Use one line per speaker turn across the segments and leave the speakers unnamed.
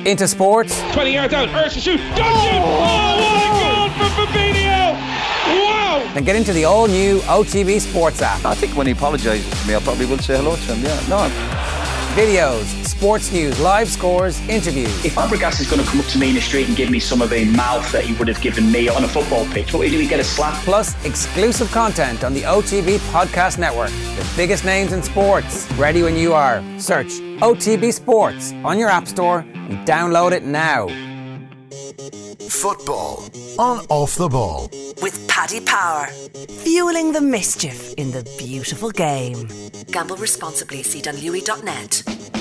into sports.
20 yards out, Ursa shoot, don't shoot! Oh, what a goal for Fabinho! Wow!
Then get into the all-new OTB Sports app.
I think when he apologises to me, I probably will say hello to him, yeah. No.
Videos, sports news, live scores, interviews.
If Fabregas is going to come up to me in the street and give me some of the mouth that he would have given me on a football pitch, what do we get a slap?
Plus exclusive content on the OTB Podcast Network. The biggest names in sports. Ready when you are. Search OTB Sports on your app store and download it now.
Football on Off the Ball.
With Paddy Power. Fueling the mischief in the beautiful game. Gamble responsibly. See dunlewy.net.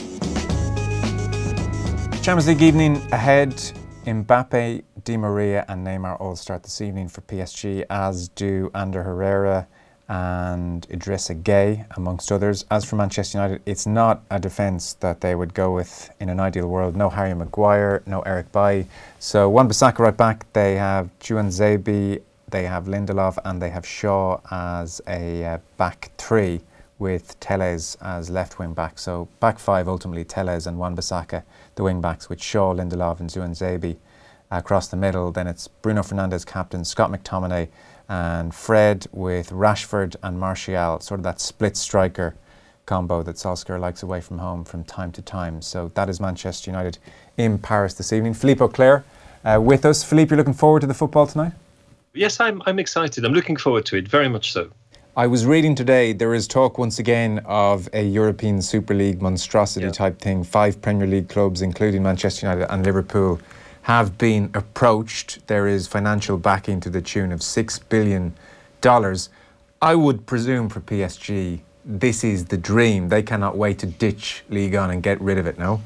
Champions League evening ahead. Mbappe, Di Maria and Neymar all start this evening for PSG, as do Ander Herrera and Idrissa Gueye, amongst others. As for Manchester United, it's not a defence that they would go with in an ideal world. No Harry Maguire, no Eric Bailly. So Wan-Bissaka right back. They have Chukwueze, they have Lindelof, and they have Shaw as a back three, with Telles as left wing back. So back five ultimately Telles and Wan-Bissaka, the wing backs, with Shaw, Lindelof and Chukwueze across the middle. Then it's Bruno Fernandes captain, Scott McTominay and Fred, with Rashford and Martial, sort of that split striker combo that Solskjaer likes away from home from time to time. So that is Manchester United in Paris this evening. Philippe Auclair with us. Philippe, you're looking forward to the football tonight?
Yes, I'm excited. I'm looking forward to it, very much so.
I was reading today, there is talk once again of a European Super League monstrosity type thing. 5 Premier League clubs, including Manchester United and Liverpool, have been approached. There is financial backing to the tune of $6 billion. I would presume for PSG, this is the dream. They cannot wait to ditch Ligue 1 and get rid of it, no?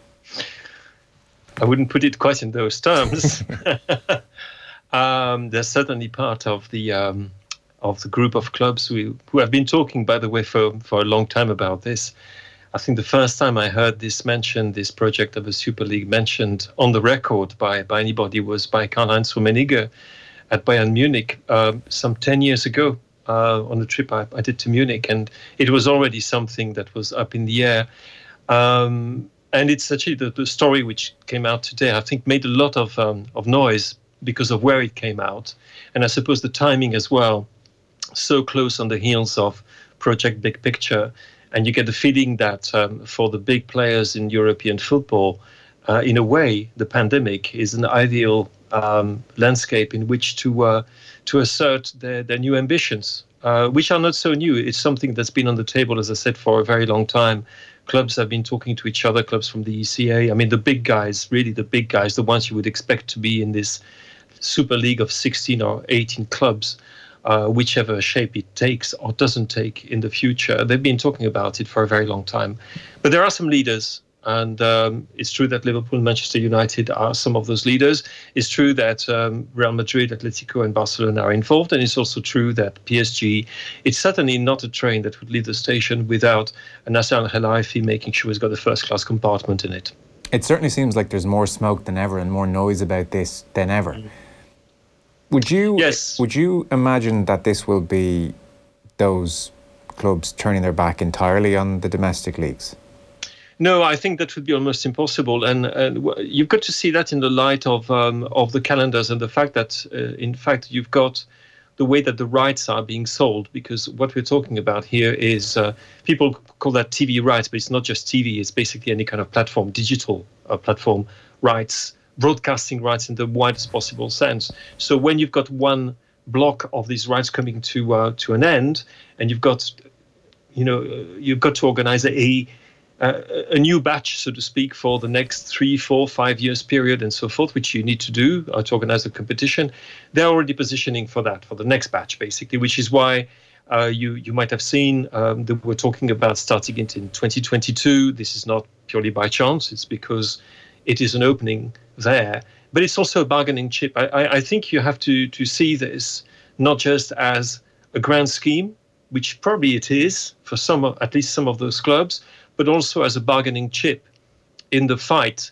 I wouldn't put it quite in those terms. They're certainly part of the group of clubs who have been talking, by the way, for a long time about this. I think the first time I heard this project of a Super League mentioned on the record by anybody was by Karl-Heinz Rummenigge at Bayern Munich some 10 years ago on a trip I did to Munich. And it was already something that was up in the air. And it's actually the story which came out today, I think, made a lot of noise because of where it came out. And I suppose the timing as well, so close on the heels of Project Big Picture. And you get the feeling that for the big players in European football, in a way, the pandemic is an ideal landscape in which to assert their new ambitions, which are not so new. It's something that's been on the table, as I said, for a very long time. Clubs have been talking to each other, clubs from the ECA. I mean, the big guys, really the big guys, the ones you would expect to be in this Super League of 16 or 18 clubs, whichever shape it takes or doesn't take in the future. They've been talking about it for a very long time. But there are some leaders, and it's true that Liverpool and Manchester United are some of those leaders. It's true that Real Madrid, Atletico and Barcelona are involved, and it's also true that PSG, it's certainly not a train that would leave the station without Nasser Al-Khelaifi making sure it's got a first-class compartment in it.
It certainly seems like there's more smoke than ever and more noise about this than ever. Would you imagine that this will be those clubs turning their back entirely on the domestic leagues?
No, I think that would be almost impossible, and you've got to see that in the light of the calendars and the fact that, in fact, you've got the way that the rights are being sold. Because what we're talking about here is people call that TV rights, but it's not just TV; it's basically any kind of platform, digital platform rights. Broadcasting rights in the widest possible sense. So when you've got one block of these rights coming to an end, and you've got to organize a new batch, so to speak, for the next 3, 4, 5 years period and so forth, which you need to do to organize a competition, they're already positioning for that, for the next batch, basically, which is why you might have seen that we're talking about starting it in 2022. This is not purely by chance. It's because it is an opening there, but it's also a bargaining chip. I think you have to see this not just as a grand scheme, which probably it is for at least some of those clubs, but also as a bargaining chip in the fight,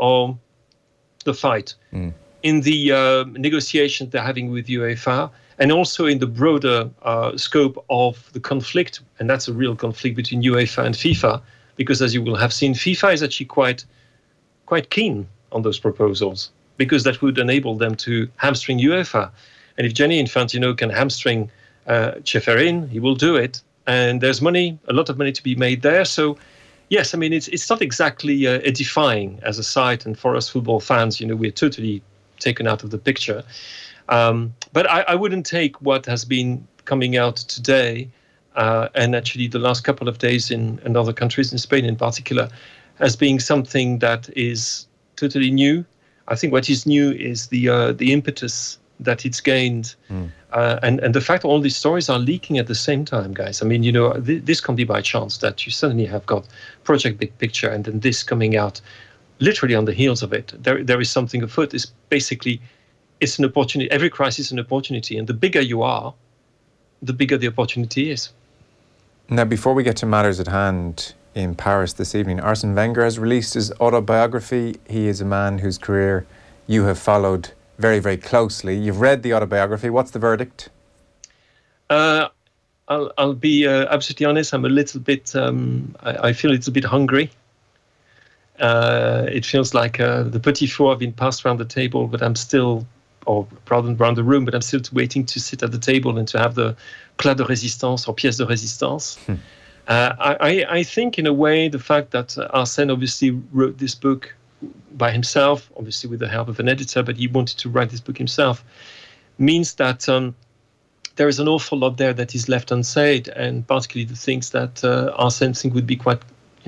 in the negotiations they're having with UEFA, and also in the broader scope of the conflict, and that's a real conflict between UEFA and FIFA, because as you will have seen, FIFA is actually quite keen on those proposals, because that would enable them to hamstring UEFA. And if Gianni Infantino can hamstring Ceferin, he will do it. And there's money, a lot of money to be made there. So, yes, I mean, it's not exactly edifying as a site. And for us football fans, we're totally taken out of the picture. But I wouldn't take what has been coming out today and actually the last couple of days in other countries, in Spain in particular, as being something that is totally new. I think what is new is the impetus that it's gained, and the fact that all these stories are leaking at the same time, guys. I mean, this can't be by chance that you suddenly have got Project Big Picture and then this coming out literally on the heels of it. There is something afoot. It's basically, it's an opportunity. Every crisis is an opportunity, and the bigger you are, the bigger the opportunity is.
Now, before we get to matters at hand in Paris this evening, Arsene Wenger has released his autobiography. He is a man whose career you have followed very, very closely. You've read the autobiography. What's the verdict?
I'll be absolutely honest. I'm a little bit, I feel a little bit hungry. It feels like the petit four have been passed around the table, but I'm still, or rather around the room, but I'm still waiting to sit at the table and to have the plat de résistance or pièce de résistance. I think, in a way, the fact that Arsene obviously wrote this book by himself, obviously with the help of an editor, but he wanted to write this book himself, means that there is an awful lot there that is left unsaid, and particularly the things that Arsene think would be quite,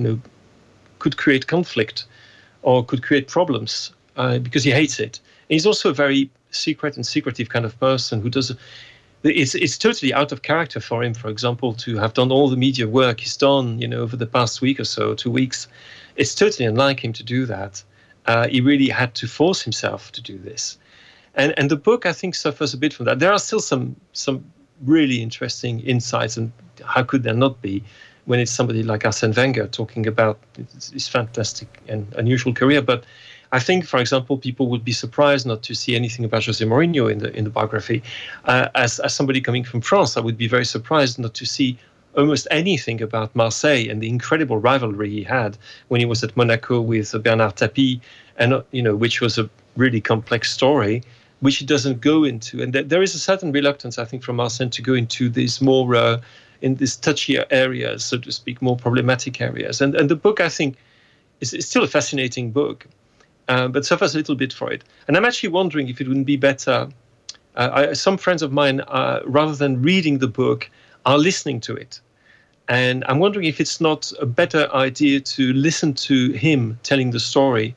could create conflict or could create problems because he hates it. And he's also a very secret and secretive kind of person who does. It's totally out of character for him, for example, to have done all the media work he's done, over the past week or so, 2 weeks. It's totally unlike him to do that. He really had to force himself to do this. And the book, I think, suffers a bit from that. There are still some really interesting insights, and how could there not be when it's somebody like Arsene Wenger talking about his fantastic and unusual career. But I think, for example, people would be surprised not to see anything about Jose Mourinho in the biography. As somebody coming from France, I would be very surprised not to see almost anything about Marseille and the incredible rivalry he had when he was at Monaco with Bernard Tapie, and which was a really complex story, which he doesn't go into. And there is a certain reluctance, I think, from Arsene to go into these more in these touchier areas, so to speak, more problematic areas. And the book, I think, is still a fascinating book, but suffers a little bit for it. And I'm actually wondering if it wouldn't be better. Some friends of mine, rather than reading the book, are listening to it. And I'm wondering if it's not a better idea to listen to him telling the story,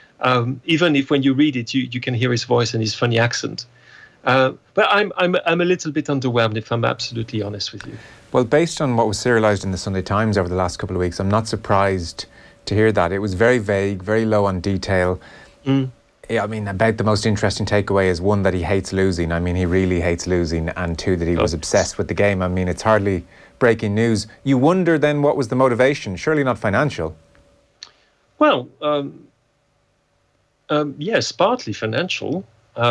even if when you read it, you can hear his voice and his funny accent. But I'm a little bit underwhelmed, if I'm absolutely honest with you.
Well, based on what was serialised in the Sunday Times over the last couple of weeks, I'm not surprised to hear that. It was very vague, very low on detail. I mean, about the most interesting takeaway is, one, that he hates losing. I mean, he really hates losing, and two, that he was obsessed with the game. I mean, it's hardly breaking news. You wonder then, what was the motivation? Surely not financial.
Well, yes, partly financial.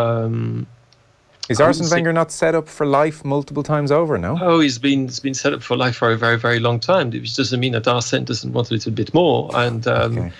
Is Arsene Wenger not set up for life multiple times over, no?
Oh, he's been set up for life for a very, very long time, which doesn't mean that Arsene doesn't want a little bit more. And
okay.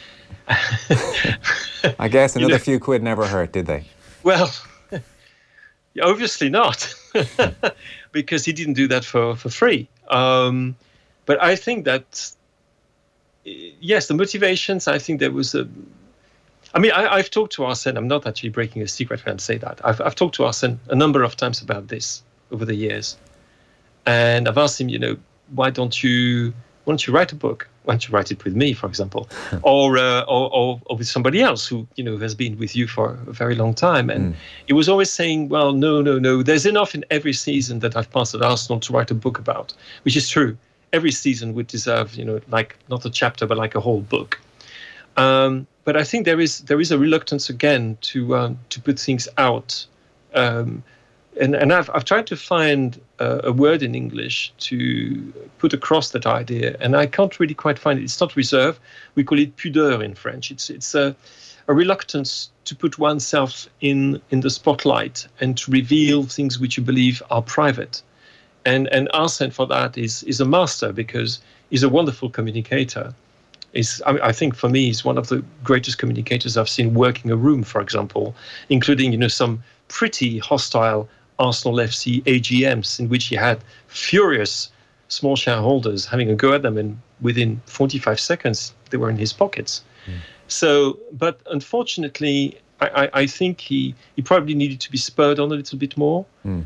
I guess another few quid never hurt, did they?
Well, obviously not, because he didn't do that for free. But I think that, yes, the motivations, I think there was I've talked to Arsene. I'm not actually breaking a secret when I say that. I've talked to Arsene a number of times about this over the years. And I've asked him, why don't you write a book? Why don't you write it with me, for example, or with somebody else who has been with you for a very long time? And he was always saying, well, no. There's enough in every season that I've passed at Arsenal to write a book about, which is true. Every season would deserve, like not a chapter, but like a whole book. But I think there is a reluctance again to put things out. And I've tried to find a word in English to put across that idea, and I can't really quite find it. It's not reserve. We call it pudeur in French. It's a reluctance to put oneself in the spotlight and to reveal things which you believe are private. And Arsene, for that, is a master, because he's a wonderful communicator. I think for me, he's one of the greatest communicators I've seen working a room, for example, including, some pretty hostile Arsenal FC AGMs in which he had furious small shareholders having a go at them, and within 45 seconds, they were in his pockets. So, but unfortunately, I think he probably needed to be spurred on a little bit more.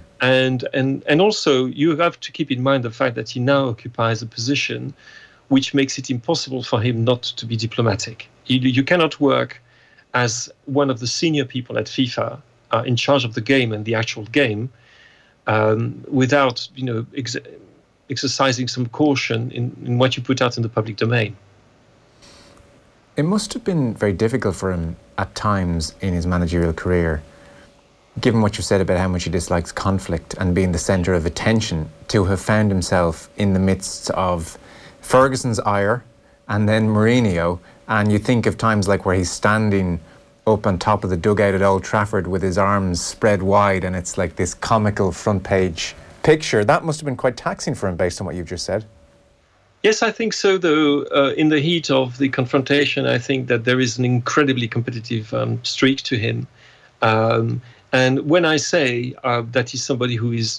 And also, you have to keep in mind the fact that he now occupies a position which makes it impossible for him not to be diplomatic. You cannot work as one of the senior people at FIFA in charge of the game and the actual game without, exercising some caution in what you put out in the public domain.
It must have been very difficult for him at times in his managerial career, given what you said about how much he dislikes conflict and being the centre of attention, to have found himself in the midst of Ferguson's ire and then Mourinho, and you think of times like where he's standing up on top of the dugout at Old Trafford with his arms spread wide, and it's like this comical front page picture. That must have been quite taxing for him based on what you've just said.
Yes, I think so, though. In the heat of the confrontation, I think that there is an incredibly competitive streak to him. And when I say that he's somebody who is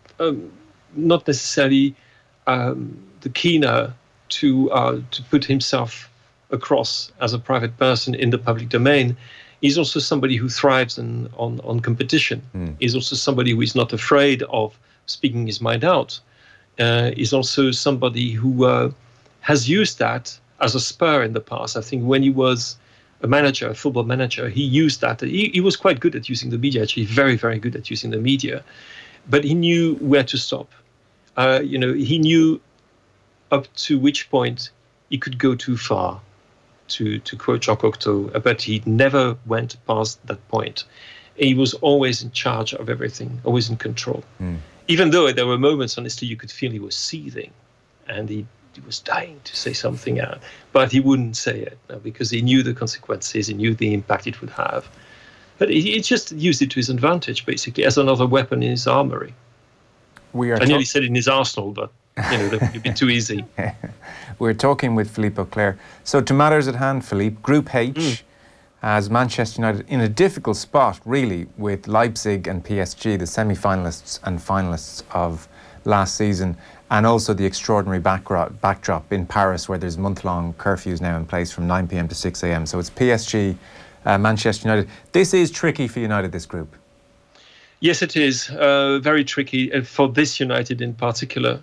not necessarily the keener to put himself across as a private person in the public domain, he's also somebody who thrives on competition. He's also somebody who is not afraid of speaking his mind out. Is also somebody who has used that as a spur in the past. I think when he was a football manager, he used that. He was quite good at using the media, actually very, very good at using the media. But he knew where to stop. He knew up to which point he could go too far, to quote Jacques Cocteau, but he never went past that point. He was always in charge of everything, always in control. Even though there were moments, honestly, you could feel he was seething and he was dying to say something out, but he wouldn't say it because he knew the consequences, he knew the impact it would have. But he just used it to his advantage, basically, as another weapon in his armory. I nearly said in his arsenal, but that would be too easy.
We're talking with Philippe Auclair. So to matters at hand, Philippe, Group H, as Manchester United in a difficult spot, really, with Leipzig and PSG, the semi-finalists and finalists of last season, and also the extraordinary backdrop in Paris, where there's month-long curfews now in place from 9 p.m. to 6 a.m. So it's PSG, Manchester United. This is tricky for United, this group.
Yes, it is. Very tricky for this United in particular.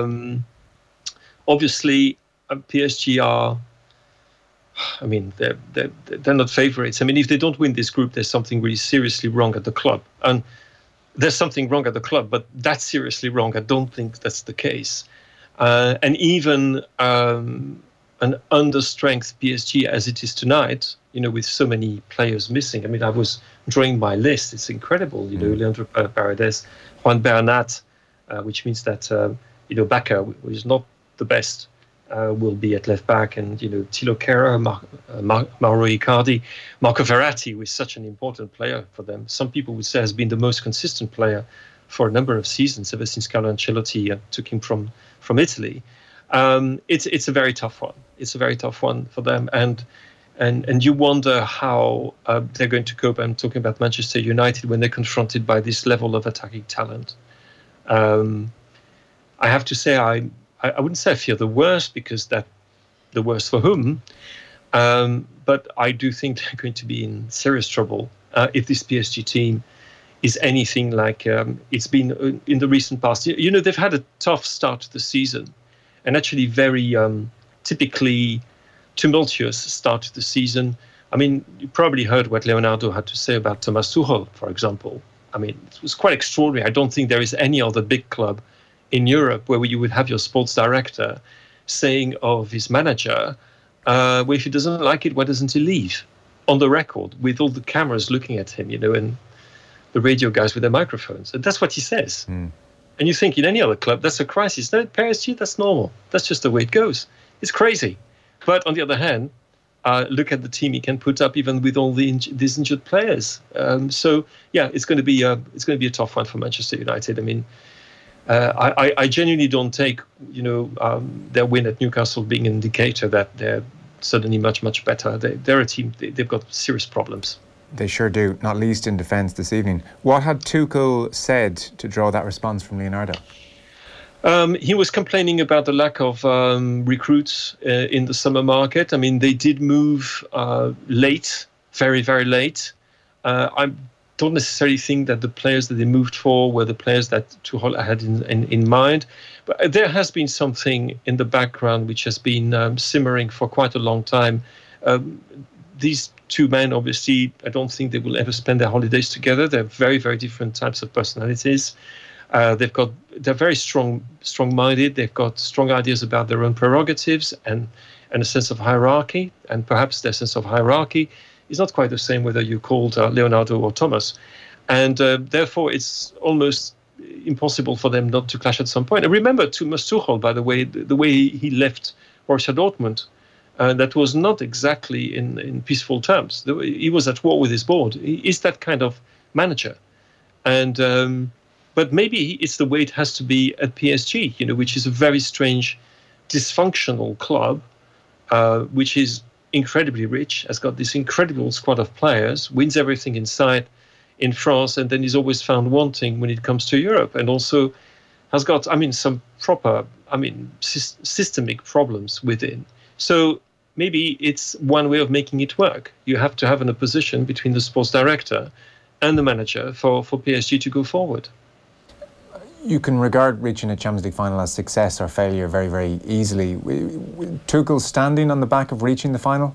Obviously, PSG are... they're not favourites. If they don't win this group, there's something really seriously wrong at the club. And there's something wrong at the club, but that's seriously wrong. I don't think that's the case. And even an understrength PSG as it is tonight, with so many players missing. I was drawing my list. It's incredible. Leandro Paredes, Juan Bernat, which means that, Bacca, who is not the best, will be at left back, and Thilo Kehrer, Mauro Icardi, Marco Verratti, who is such an important player for them. Some people would say has been the most consistent player for a number of seasons ever since Carlo Ancelotti took him from Italy. It's a very tough one. It's a very tough one for them, and you wonder how they're going to cope. I'm talking about Manchester United when they're confronted by this level of attacking talent. I have to say I wouldn't say I fear the worst, because the worst for whom, but I do think they're going to be in serious trouble if this PSG team is anything like it's been in the recent past. They've had a tough start to the season, and actually very typically tumultuous start to the season. You probably heard what Leonardo had to say about Thomas Tuchel, for example. It was quite extraordinary. I don't think there is any other big club in Europe where you would have your sports director saying of his manager, well, if he doesn't like it, why doesn't he leave? On the record, with all the cameras looking at him, and the radio guys with their microphones. And that's what he says. And you think in any other club, that's a crisis. No, at PSG, that's normal. That's just the way it goes. It's crazy. But on the other hand, look at the team he can put up even with all these injured players. So yeah, it's going to be a tough one for Manchester United. I genuinely don't take their win at Newcastle being an indicator that they're suddenly much, much better. They're a team, they've got serious problems.
They sure do, not least in defence this evening. What had Tuchel said to draw that response from Leonardo?
He was complaining about the lack of recruits in the summer market. I mean, they did move late, very, very late. I don't necessarily think that the players that they moved for were the players that Tuchel had in mind. But there has been something in the background which has been simmering for quite a long time. These two men, obviously, I don't think they will ever spend their holidays together. They're very, very different types of personalities. They're very strong-minded. They've got strong ideas about their own prerogatives and a sense of hierarchy. And perhaps their sense of hierarchy is not quite the same whether you called Leonardo or Thomas. And therefore, it's almost impossible for them not to clash at some point. And remember, Thomas Tuchel, by the way, the way he left Borussia Dortmund, that was not exactly in peaceful terms. He was at war with his board. He is that kind of manager. And but maybe it's the way it has to be at PSG, which is a very strange, dysfunctional club, which is incredibly rich, has got this incredible squad of players, wins everything in sight in France, and then is always found wanting when it comes to Europe, and also has got, some proper, systemic problems within. So maybe it's one way of making it work. You have to have an opposition between the sports director and the manager for PSG to go forward.
You can regard reaching a Champions League final as success or failure very, very easily. Tuchel standing on the back of reaching the final?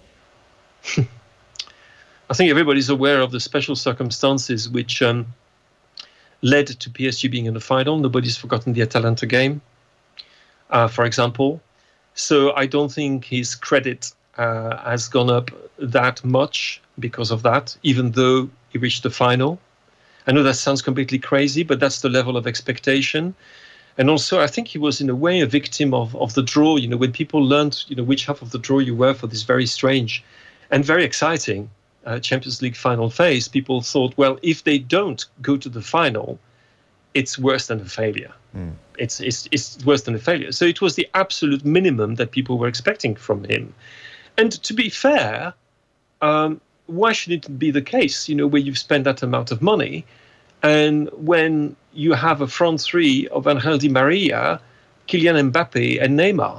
I think everybody's aware of the special circumstances which led to PSG being in the final. Nobody's forgotten the Atalanta game, for example. So I don't think his credit has gone up that much because of that, even though he reached the final. I know that sounds completely crazy, but that's the level of expectation. And also, I think he was in a way a victim of the draw. When people learned, which half of the draw you were for this very strange and very exciting Champions League final phase, people thought, well, if they don't go to the final, it's worse than a failure. It's worse than a failure. So it was the absolute minimum that people were expecting from him. And to be fair, why should it be the case, where you've spent that amount of money, and when you have a front three of Angel Di Maria, Kylian Mbappe, and Neymar?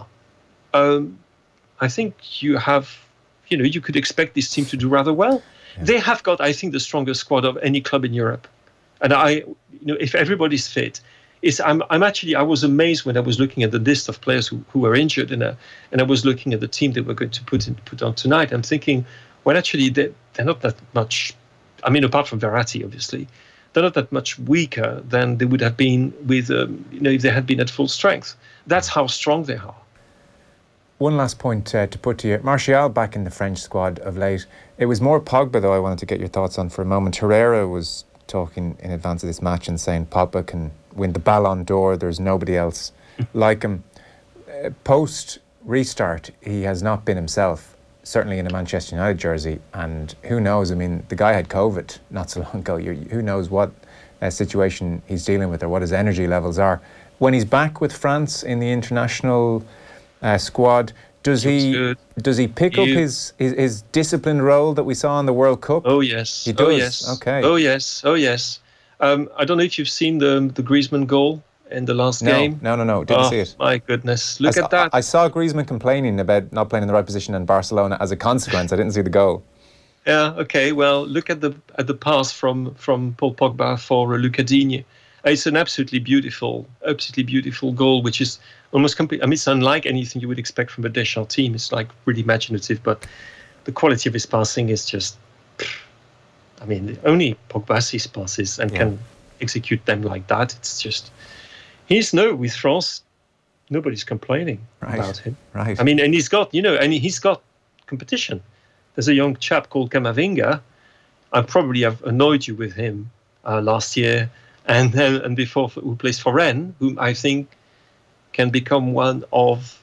I think you have, you could expect this team to do rather well. Yeah. They have got, I think, the strongest squad of any club in Europe. And if everybody's fit, I was amazed when I was looking at the list of players who were injured, and I was looking at the team they were going to put on tonight. I'm thinking, well, actually, they're not that much. Apart from Verratti, obviously, they're not that much weaker than they would have been with, if they had been at full strength. That's how strong they are.
One last point to put to you. Martial back in the French squad of late. It was more Pogba, though, I wanted to get your thoughts on for a moment. Herrera was talking in advance of this match and saying Pogba can win the Ballon d'Or. There's nobody else like him. Post-restart, he has not been himself, certainly in a Manchester United jersey. And who knows, the guy had COVID not so long ago. Who knows what situation he's dealing with or what his energy levels are. When he's back with France in the international squad, does he pick up his disciplined role that we saw in the World Cup?
Oh yes,
he does.
Oh yes.
Okay.
Oh yes. I don't know if you've seen the Griezmann goal in the last game.
No. Didn't see it.
My goodness, look at that.
I saw Griezmann complaining about not playing in the right position in Barcelona as a consequence. I didn't see the goal.
Yeah. Okay. Well, look at the pass from Paul Pogba for Luca Digne. It's an absolutely beautiful goal, which is almost complete. It's unlike anything you would expect from a Deschamps team. It's like really imaginative, but the quality of his passing is just. Only Pogba sees passes and can execute them like that. It's just with France, nobody's complaining about him.
Right.
And he's got he's got competition. There's a young chap called Camavinga. I probably have annoyed you with him last year. And before, who plays for Rennes, whom I think can become one of,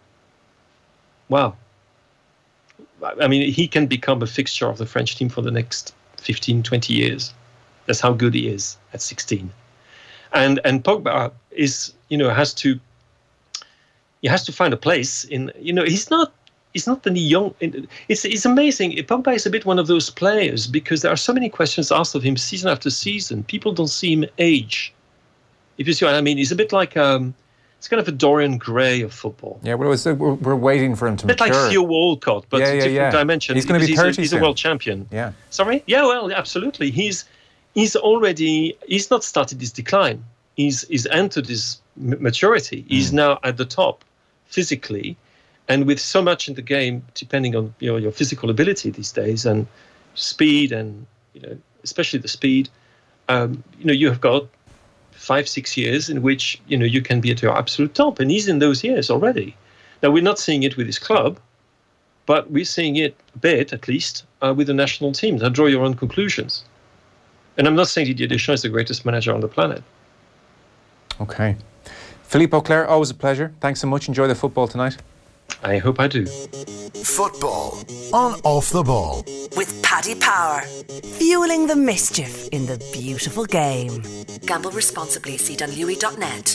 he can become a fixture of the French team for the next 15, 20 years. That's how good he is at 16. And Pogba has to find a place in, he's not he's not any young. It's amazing. Pogba is a bit one of those players because there are so many questions asked of him season after season. People don't see him age. If you see what I mean, he's a bit like it's kind of a Dorian Gray of football.
Yeah, well, we're waiting for him to mature.
A bit like Theo Walcott, but a different dimension.
He's going to be 30
He's a world champion.
Yeah.
Sorry? Yeah, well, absolutely. He's not started his decline. He's entered his maturity. He's now at the top physically, and with so much in the game, depending on your physical ability these days and speed, and especially the speed. You have got 5-6 years in which you can be at your absolute top, and he's in those years already. Now we're not seeing it with his club, but we're seeing it a bit, at least, with the national team. Now draw your own conclusions. And I'm not saying Didier Deschamps is the greatest manager on the planet.
Okay. Philippe Auclair, always a pleasure. Thanks so much. Enjoy the football tonight.
I hope I do.
Football on Off the Ball.
With Paddy Power. Fueling the mischief in the beautiful game. Gamble responsibly. See dunlewy.net.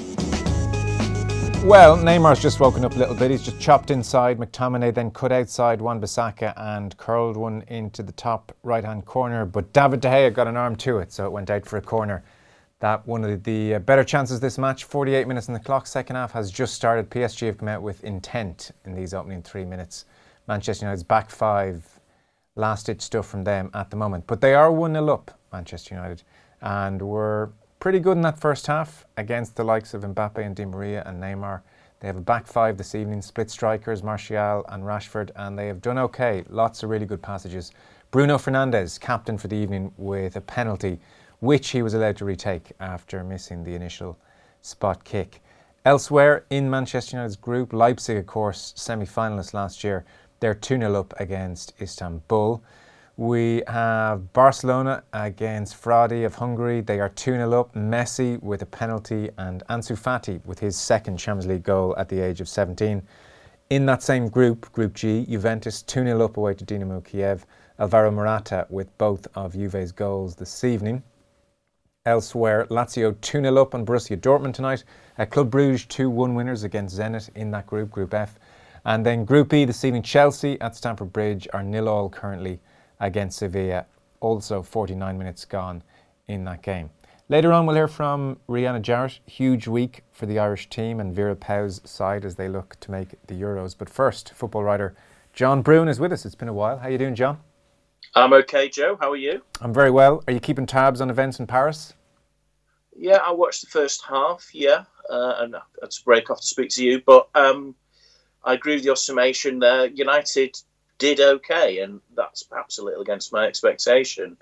Well, Neymar's just woken up a little bit. He's just chopped inside McTominay, then cut outside Wan-Bissaka and curled one into the top right-hand corner. But David De Gea got an arm to it, so it went out for a corner. That one of the better chances this match. 48 minutes on the clock. Second half has just started. PSG have come out with intent in these opening 3 minutes. Manchester United's back five. Last-ditch stuff from them at the moment. But they are 1-0 up, Manchester United. And were pretty good in that first half against the likes of Mbappe and Di Maria and Neymar. They have a back five this evening. Split strikers, Martial and Rashford. And they have done okay. Lots of really good passages. Bruno Fernandes, captain for the evening, with a penalty, which he was allowed to retake after missing the initial spot kick. Elsewhere in Manchester United's group, Leipzig, of course, semi-finalists last year, they're 2-0 up against Istanbul. We have Barcelona against Fradi of Hungary. They are 2-0 up. Messi with a penalty and Ansu Fati with his second Champions League goal at the age of 17. In that same group, Group G, Juventus 2-0 up away to Dinamo Kiev. Alvaro Morata with both of Juve's goals this evening. Elsewhere, Lazio 2-0 up on Borussia Dortmund tonight. Club Brugge 2-1 winners against Zenit in that group, Group F. And then Group E this evening, Chelsea at Stamford Bridge are 0-0 currently against Sevilla. Also 49 minutes gone in that game. Later on we'll hear from Rihanna Jarrett. Huge week for the Irish team and Vera Pauw's side as they look to make the Euros. But first, football writer John Brewin is with us. It's been a while. How are you doing, John?
I'm okay, Joe. How are you?
I'm very well. Are you keeping tabs on events in Paris?
Yeah, I watched the first half, and I had to break off to speak to you. But I agree with your summation there. United did okay, and that's perhaps a little against my expectation.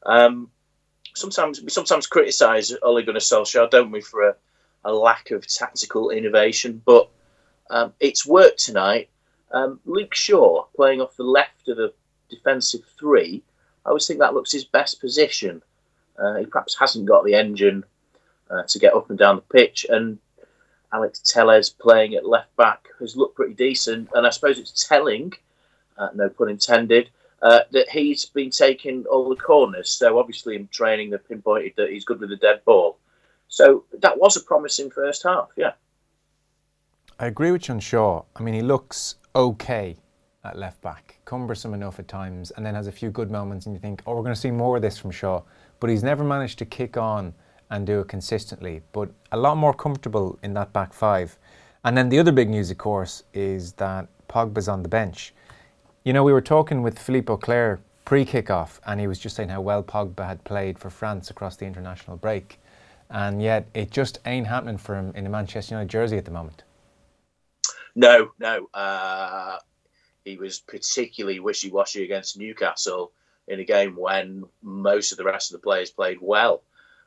We sometimes criticise Ole Gunnar Solskjaer, don't we, for a lack of tactical innovation, but it's worked tonight. Luke Shaw playing off the left of the defensive three, I always think that looks his best position. He perhaps hasn't got the engine to get up and down the pitch, and Alex Telles playing at left back has looked pretty decent, and I suppose it's telling, no pun intended, that he's been taking all the corners. So obviously in training they've pinpointed that he's good with the dead ball. So that was a promising first half, yeah.
I agree with you on Shaw. I mean, he looks okay at left back, cumbersome enough at times, and then has a few good moments and you think, we're going to see more of this from Shaw. But he's never managed to kick on and do it consistently, but a lot more comfortable in that back five. And then the other big news, of course, is that Pogba's on the bench. You know, we were talking with Philippe Auclair pre-kickoff, and he was just saying how well Pogba had played for France across the international break. And yet it just ain't happening for him in a Manchester United jersey at the moment.
No. He was particularly wishy-washy against Newcastle in a game when most of the rest of the players played well.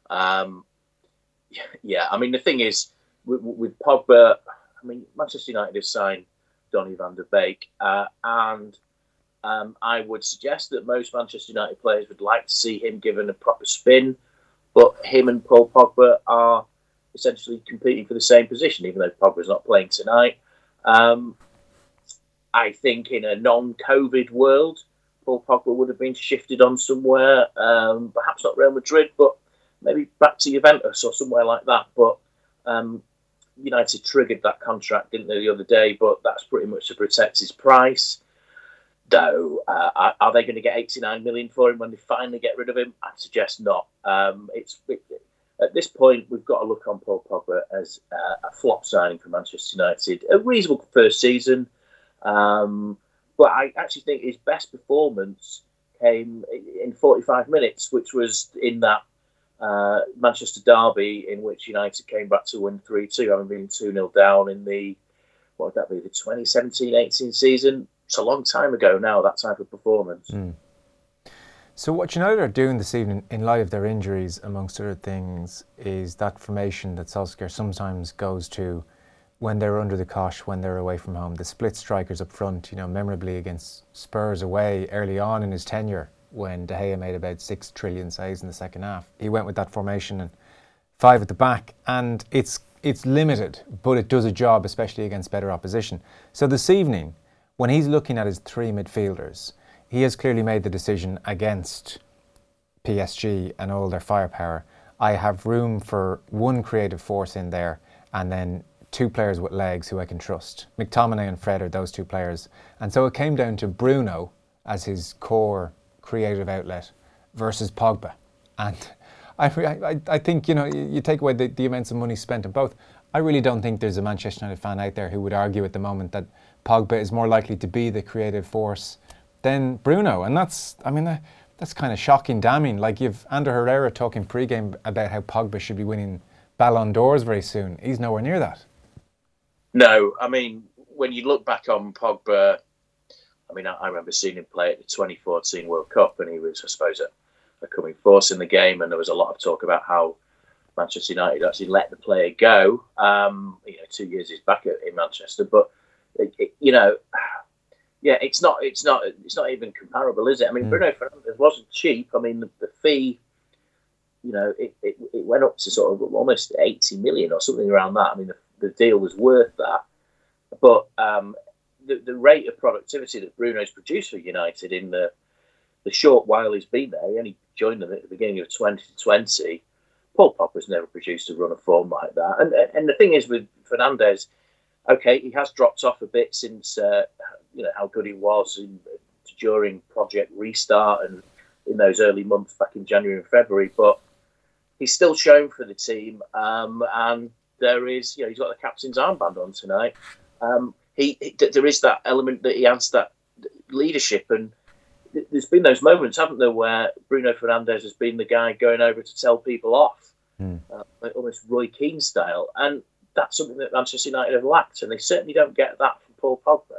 Yeah, I mean, the thing is, with Pogba, I mean, Manchester United have signed Donny van der Beek, and I would suggest that most Manchester United players would like to see him given a proper spin, but him and Paul Pogba are essentially competing for the same position, even though Pogba's not playing tonight. I think in a non-COVID world, Paul Pogba would have been shifted on somewhere, perhaps not Real Madrid, but maybe back to Juventus or somewhere like that. But United triggered that contract, didn't they, the other day? But that's pretty much to protect his price. Though, are they going to get 89 million for him when they finally get rid of him? I'd suggest not. At this point, we've got to look on Paul Pogba as a flop signing for Manchester United. A reasonable first season, but I actually think his best performance came in 45 minutes, which was in that Manchester derby in which United came back to win 3-2, having been 2-0 down in the 2017-18 season. It's a long time ago now, that type of performance.
So what United are doing this evening, in light of their injuries, amongst other things, is that formation that Solskjaer sometimes goes to when they're under the cosh, when they're away from home. The split strikers up front, memorably against Spurs away early on in his tenure, when De Gea made about 6 trillion saves in the second half. He went with that formation and 5 at the back, and it's limited, but it does a job, especially against better opposition. So this evening, when he's looking at his 3 midfielders, he has clearly made the decision against PSG and all their firepower. I have room for one creative force in there and then 2 players with legs who I can trust. McTominay and Fred are those 2 players. And so it came down to Bruno as his core creative outlet versus Pogba. And I think, you take away the amounts of money spent on both. I really don't think there's a Manchester United fan out there who would argue at the moment that Pogba is more likely to be the creative force than Bruno. And that's kind of shocking, damning. Like, you've Ander Herrera talking pre-game about how Pogba should be winning Ballon d'Ors very soon. He's nowhere near that.
No, when you look back on Pogba, I remember seeing him play at the 2014 World Cup, and he was, I suppose, a coming force in the game, and there was a lot of talk about how Manchester United actually let the player go. 2 years he's back in Manchester, but it's not even comparable, is it? Bruno Fernandes wasn't cheap. The fee, it went up to sort of almost 80 million or something around that. The deal was worth that, but the rate of productivity that Bruno's produced for United in the short while he's been there, he only joined them at the beginning of 2020. Paul Pogba's never produced a run of form like that. And the thing is with Fernandes, okay, he has dropped off a bit since how good he was during Project Restart and in those early months back in January and February, but he's still shown for the team, and there is, he's got the captain's armband on tonight. There is that element that he adds, that leadership, and there's been those moments, haven't there, where Bruno Fernandes has been the guy going over to tell people off, almost Roy Keane style, and that's something that Manchester United have lacked, and they certainly don't get that from Paul Pogba.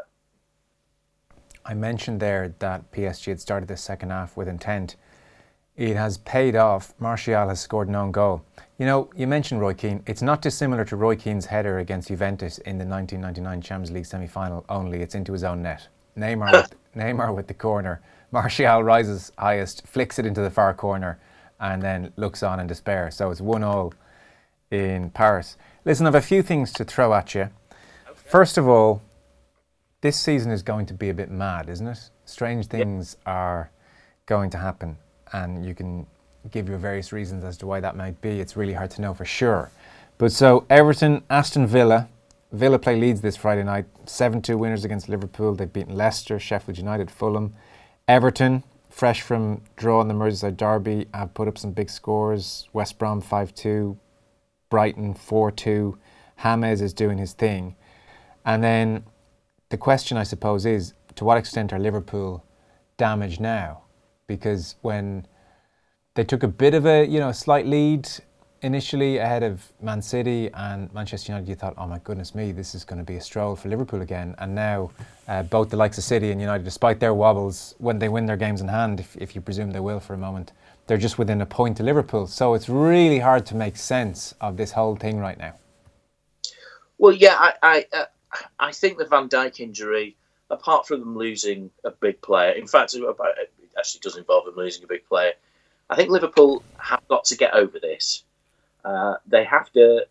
I mentioned there that PSG had started the second half with intent. It has paid off. Martial has scored an own goal. You mentioned Roy Keane. It's not dissimilar to Roy Keane's header against Juventus in the 1999 Champions League semi-final, only it's into his own net. Neymar with the corner. Martial rises highest, flicks it into the far corner, and then looks on in despair. So it's 1-1 in Paris. Listen, I have a few things to throw at you. Okay. First of all, this season is going to be a bit mad, isn't it? Strange things are going to happen, and you can give your various reasons as to why that might be. It's really hard to know for sure. But so Everton, Aston Villa. Villa play Leeds this Friday night. 7-2 winners against Liverpool. They've beaten Leicester, Sheffield United, Fulham. Everton, fresh from drawing the Merseyside derby, have put up some big scores. West Brom 5-2, Brighton 4-2. James is doing his thing. And then the question, I suppose, is to what extent are Liverpool damaged now? Because when they took a bit of a slight lead initially ahead of Man City and Manchester United, you thought, oh my goodness me, this is going to be a stroll for Liverpool again. And now both the likes of City and United, despite their wobbles, when they win their games in hand, if you presume they will for a moment, they're just within a point of Liverpool. So it's really hard to make sense of this whole thing right now.
Well, yeah, I think the Van Dijk injury, apart from them losing a big player, in fact, it actually does involve them losing a big player. I think Liverpool have got to get over this. They have to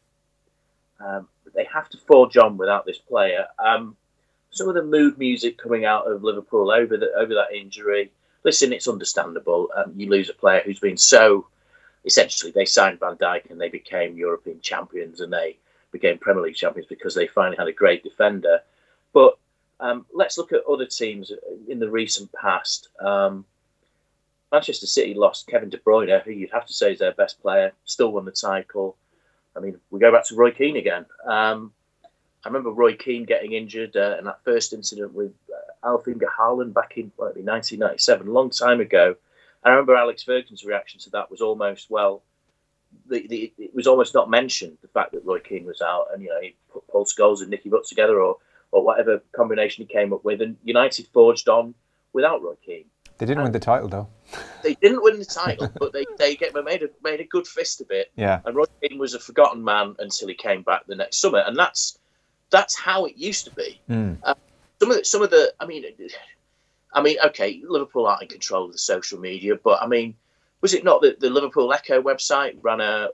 forge on without this player. Some of the mood music coming out of Liverpool over that injury. Listen, it's understandable. You lose a player who's been so. Essentially, they signed Van Dijk and they became European champions, and they became Premier League champions because they finally had a great defender. But let's look at other teams in the recent past. Manchester City lost Kevin De Bruyne, who you'd have to say is their best player, still won the title. I mean, we go back to Roy Keane again. I remember Roy Keane getting injured in that first incident with Alf-Inge Haaland back in 1997, a long time ago. I remember Alex Ferguson's reaction to that was almost, it was almost not mentioned, the fact that Roy Keane was out, and he put Paul Scholes and Nicky Butt together, or whatever combination he came up with, and United forged on without Roy Keane.
They didn't win the title, though.
They didn't win the title, but they made a good fist of it.
Yeah.
And Roy Keane was a forgotten man until he came back the next summer, and that's how it used to be. Some of the, I mean, okay, Liverpool aren't in control of the social media, but I mean, was it not that the Liverpool Echo website ran a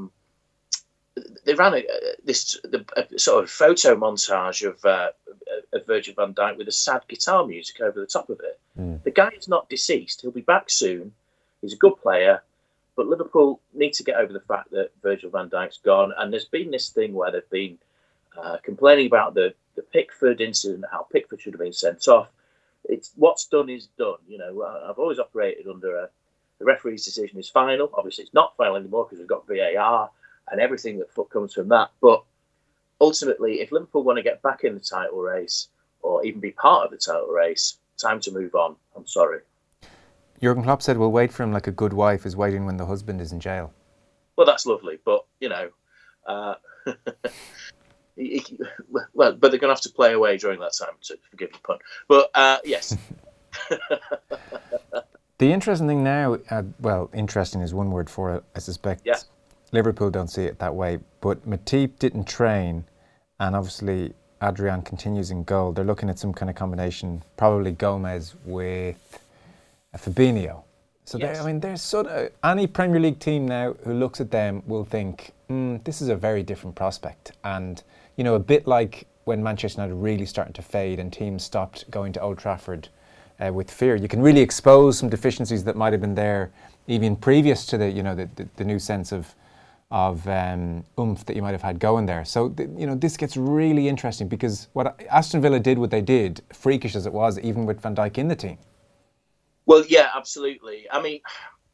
sort of photo montage of Virgil van Dijk with a sad guitar music over the top of it? The guy is not deceased. He'll be back soon. He's a good player, but Liverpool need to get over the fact that Virgil van Dijk's gone. And there's been this thing where they've been complaining about the Pickford incident, how Pickford should have been sent off. It's what's done is done. I've always operated under the referee's decision is final. Obviously, it's not final anymore because we've got VAR and everything that comes from that. But ultimately, if Liverpool want to get back in the title race or even be part of the title race, time to move on. I'm sorry.
Jurgen Klopp said we'll wait for him like a good wife is waiting when the husband is in jail.
Well, that's lovely, but but they're going to have to play away during that time, to forgive the pun. But yes.
The interesting thing now, interesting is one word for it, I suspect.
Yeah.
Liverpool don't see it that way, but Matip didn't train, and obviously Adrian continues in goal. They're looking at some kind of combination, probably Gomez with Fabinho. So yes. There's sort of any Premier League team now who looks at them will think, this is a very different prospect. And, a bit like when Manchester United really started to fade and teams stopped going to Old Trafford with fear. You can really expose some deficiencies that might have been there even previous to the new sense of oomph that you might have had going there. So, this gets really interesting because what Aston Villa did, what they did, freakish as it was, even with Van Dijk in the team.
Well, yeah, absolutely. I mean,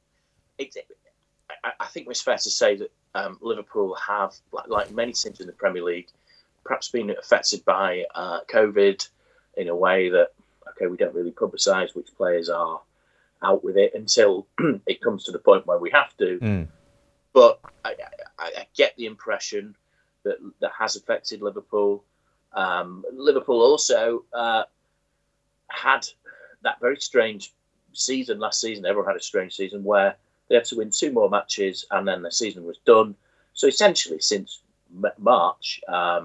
I think it's fair to say that Liverpool have, like many teams in the Premier League, perhaps been affected by COVID in a way that, okay, we don't really publicise which players are out with it until it comes to the point where we have to. But I get the impression that has affected Liverpool. Liverpool also had that very strange season last season. Everyone had a strange season where they had to win 2 more matches and then the season was done. So essentially, since March,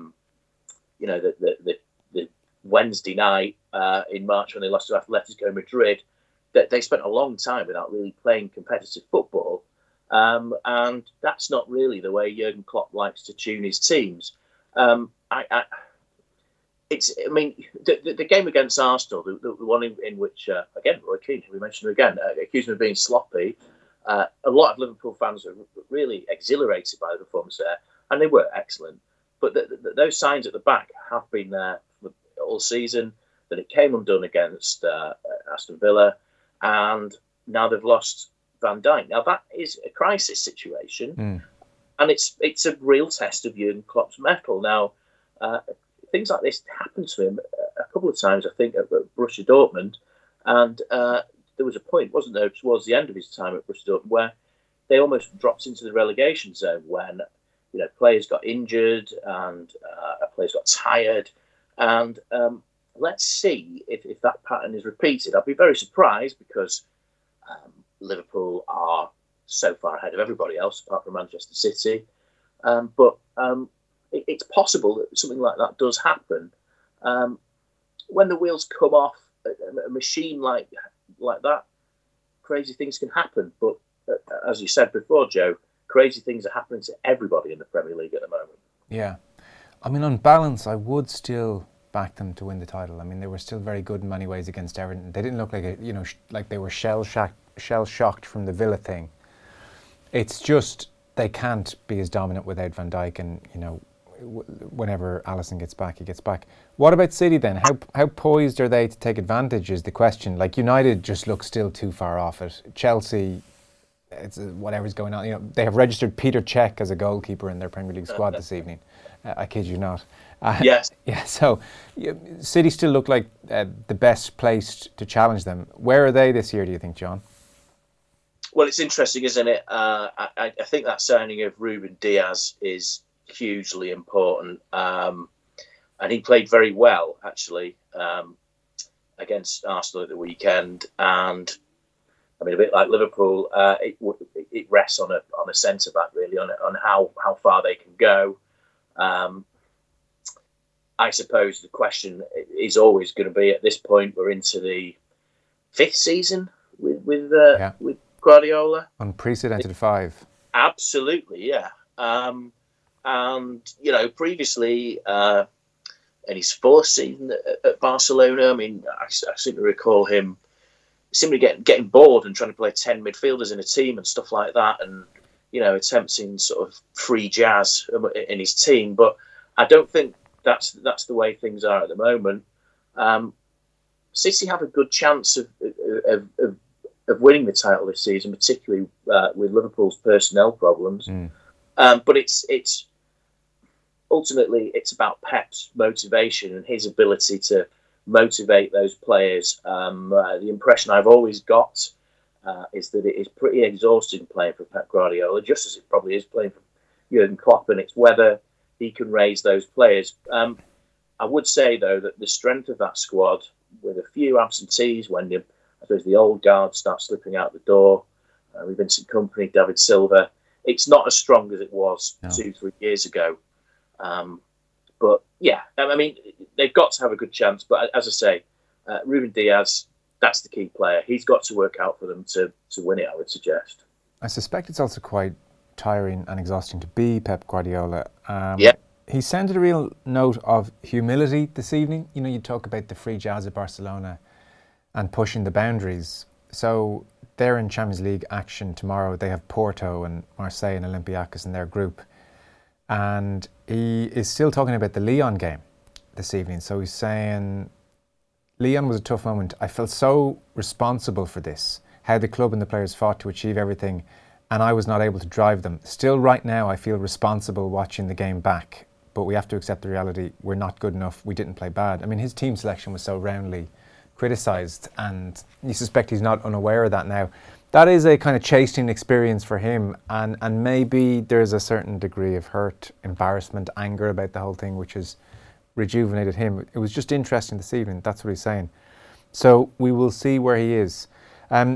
the Wednesday night in March when they lost to Atletico Madrid, that they spent a long time without really playing competitive football. And that's not really the way Jurgen Klopp likes to tune his teams. The game against Arsenal, the one in which, again, Roy Keane, who we mentioned again, accused him of being sloppy. A lot of Liverpool fans are really exhilarated by the performance there, and they were excellent. But those signs at the back have been there all season. That it came undone against Aston Villa, and now they've lost Van Dijk. Now that is a crisis situation, and it's a real test of Jurgen Klopp's mettle. Now, things like this happened to him a couple of times, I think, at Borussia Dortmund, and there was a point, wasn't there, towards the end of his time at Borussia Dortmund, where they almost dropped into the relegation zone when players got injured and players got tired, and let's see if that pattern is repeated. I'll be very surprised because Liverpool are so far ahead of everybody else apart from Manchester City. But it's possible that something like that does happen. When the wheels come off a machine like that, crazy things can happen. But as you said before, Joe, crazy things are happening to everybody in the Premier League at the moment.
Yeah. On balance, I would still back them to win the title. They were still very good in many ways against Everton. They didn't look like like they were shell-shocked from the Villa thing. It's just they can't be as dominant without Van Dijk, and whenever Alisson gets back, he gets back. What about City then? How poised are they to take advantage is the question. Like, United just look still too far off it. Chelsea, it's whatever's going on. You know, they have registered Peter Cech as a goalkeeper in their Premier League squad this evening. I kid you not.
Yes.
Yeah. So City still look like the best placed to challenge them. Where are they this year, do you think, John?
Well, it's interesting, isn't it? I think that signing of Ruben Diaz is hugely important, and he played very well actually against Arsenal at the weekend. And I mean, a bit like Liverpool, it rests on a centre back really, on how far they can go. I suppose the question is always going to be, at this point, we're into the 5th season with Guardiola.
Unprecedented 5.
Absolutely, yeah. And, you know, previously, in his 4th season at Barcelona, I mean, I seem to recall him simply getting bored and trying to play 10 midfielders in a team and stuff like that, and, you know, attempting sort of free jazz in his team. But I don't think that's the way things are at the moment. City have a good chance of winning the title this season, particularly with Liverpool's personnel problems. But it's ultimately it's about Pep's motivation and his ability to motivate those players. The impression I've always got is that it is pretty exhausting playing for Pep Guardiola, just as it probably is playing for Jurgen Klopp, and it's whether he can raise those players. I would say, though, that the strength of that squad, with a few absentees, when I suppose the old guard starts slipping out the door, with Vincent Kompany, David Silva, it's not as strong as it was 2-3 years ago. But yeah, I mean, they've got to have a good chance. But as I say, Ruben Diaz, that's the key player. He's got to work out for them to win it, I would suggest.
I suspect it's also quite tiring and exhausting to be Pep Guardiola. He sounded a real note of humility this evening. You know, you talk about the free jazz at Barcelona and pushing the boundaries. So they're in Champions League action tomorrow. They have Porto and Marseille and Olympiacos in their group. And he is still talking about the Lyon game this evening. So he's saying, Lyon was a tough moment. I felt so responsible for this, how the club and the players fought to achieve everything, and I was not able to drive them. Still right now I feel responsible watching the game back, but we have to accept the reality. We're not good enough. We didn't play bad. I mean, his team selection was so roundly criticised, and you suspect he's not unaware of that now. That is a kind of chastening experience for him, and maybe there's a certain degree of hurt, embarrassment, anger about the whole thing, which has rejuvenated him. It was just interesting this evening. That's what he's saying. So we will see where he is. Slaven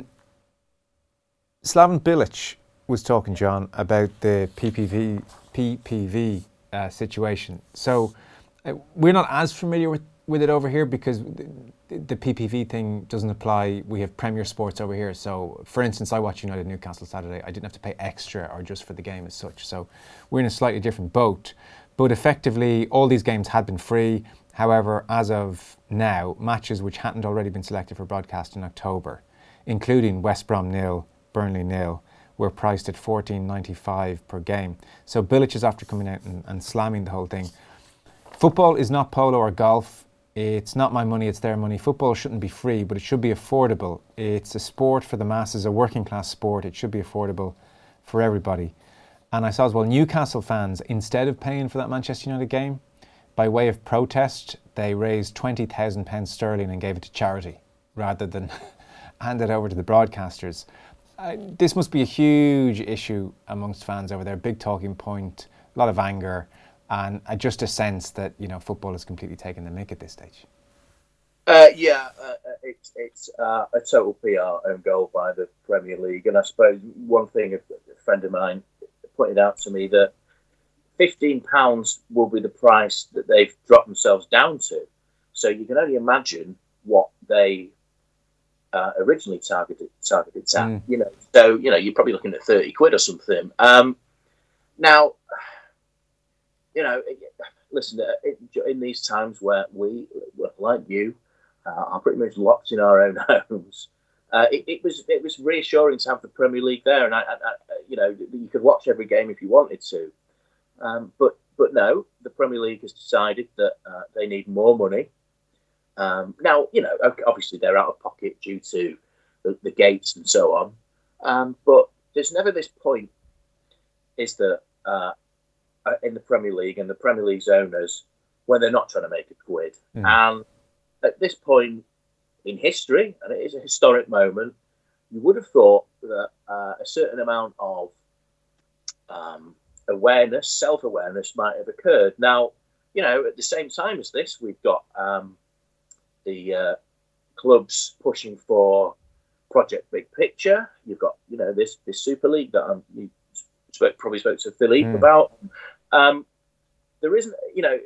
Bilic was talking, John, about the PPV situation. So we're not as familiar with it over here because the PPV thing doesn't apply. We have Premier Sports over here. So, for instance, I watched United Newcastle Saturday. I didn't have to pay extra or just for the game as such. So we're in a slightly different boat. But effectively, all these games had been free. However, as of now, matches which hadn't already been selected for broadcast in October, including West Brom 0, Burnley 0, were priced at $14.95 per game. So Bilic is after coming out and slamming the whole thing. Football is not polo or golf. It's not my money, it's their money. Football shouldn't be free, but it should be affordable. It's a sport for the masses, a working class sport. It should be affordable for everybody. And I saw as well, Newcastle fans, instead of paying for that Manchester United game, by way of protest, they raised £20,000 sterling and gave it to charity rather than hand it over to the broadcasters. This must be a huge issue amongst fans over there, big talking point, a lot of anger, and just a sense that, you know, football has completely taken the mick at this stage.
It's a total PR own goal by the Premier League. And I suppose one thing, a friend of mine pointed out to me that £15 will be the price that they've dropped themselves down to. So you can only imagine what they originally targeted at. You know, so you know you're probably looking at £30 or something. Now, you know, listen, in these times where we, like you, are pretty much locked in our own homes, it was reassuring to have the Premier League there, and I you know, you could watch every game if you wanted to. But no, the Premier League has decided that they need more money. Now, obviously they're out of pocket due to the gates and so on. But there's never this point, is that in the Premier League and the Premier League's owners, when they're not trying to make a quid. And at this point in history, and it is a historic moment, you would have thought that a certain amount of awareness, self-awareness might have occurred. Now, at the same time as this, we've got the clubs pushing for Project Big Picture. You've got, this Super League that you probably spoke to Philippe about. There isn't,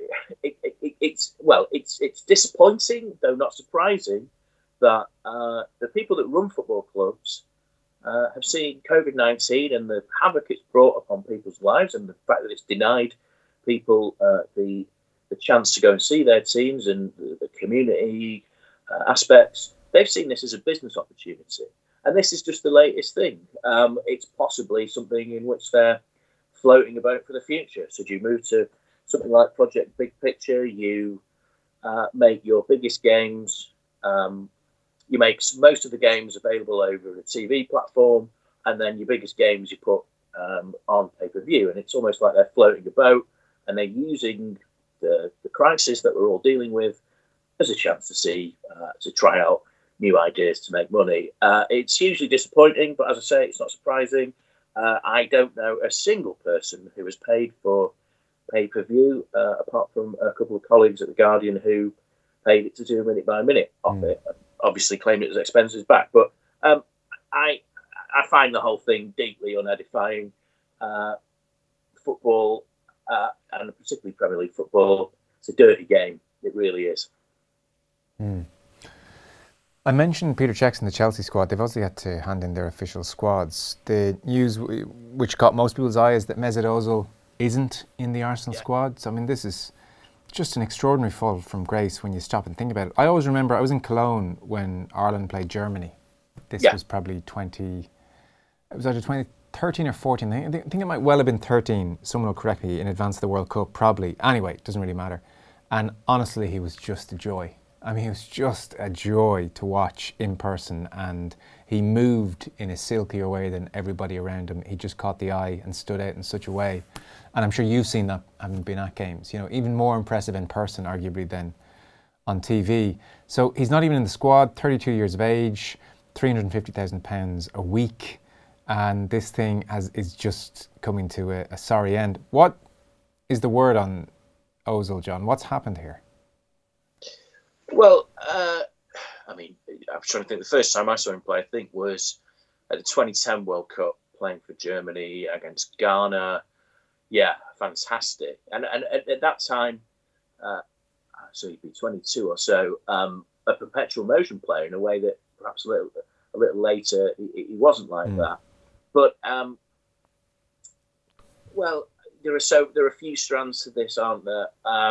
it's disappointing, though not surprising, that the people that run football clubs have seen COVID-19 and the havoc it's brought upon people's lives, and the fact that it's denied people the chance to go and see their teams and the community aspects. They've seen this as a business opportunity, and this is just the latest thing. It's possibly something in which they're floating about for the future. So do you move to something like Project Big Picture? You make your biggest games. You make most of the games available over a TV platform, and then your biggest games you put on pay-per-view. And it's almost like they're floating a boat, and they're using the crisis that we're all dealing with as a chance to try out new ideas to make money. It's hugely disappointing, but as I say, it's not surprising. I don't know a single person who has paid for pay-per-view, apart from a couple of colleagues at The Guardian who paid it to do minute by minute off it. Obviously claimed it as expenses back, but I find the whole thing deeply unedifying. Football, and particularly Premier League football, it's a dirty game. It really is.
I mentioned Peter Cech's in the Chelsea squad. They've obviously had to hand in their official squads. The news which caught most people's eye is that Mesut Ozil isn't in the Arsenal squad. So, I mean, this is just an extraordinary fall from grace when you stop and think about it. I always remember I was in Cologne when Ireland played Germany. This was probably it was either 2013 or 14. I think it might well have been 13. Someone will correct me, in advance of the World Cup, probably. Anyway, it doesn't really matter. And honestly, he was just a joy. I mean, it was just a joy to watch in person, and he moved in a silkier way than everybody around him. He just caught the eye and stood out in such a way. And I'm sure you've seen that, having been at games, even more impressive in person, arguably, than on TV. So he's not even in the squad, 32 years of age, £350,000 a week, and this thing is just coming to a sorry end. What is the word on Ozil, John? What's happened here?
Well, I was trying to think. The first time I saw him play, I think, was at the 2010 World Cup, playing for Germany against Ghana. Yeah, fantastic. And at that time, so he'd be 22 or so, a perpetual motion player in a way that perhaps a little later he wasn't like that. But there are a few strands to this, aren't there?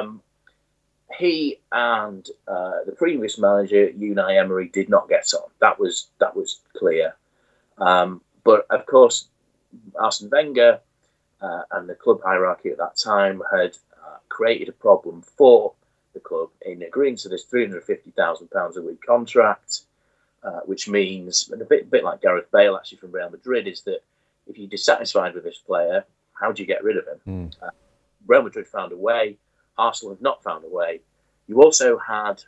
He and the previous manager, Unai Emery, did not get on. That was clear. But of course, Arsene Wenger and the club hierarchy at that time had created a problem for the club in agreeing to this £350,000 a week contract, which means, and a bit like Gareth Bale actually from Real Madrid, is that if you're dissatisfied with this player, how do you get rid of him? Real Madrid found a way. Arsenal have not found a way. You also had,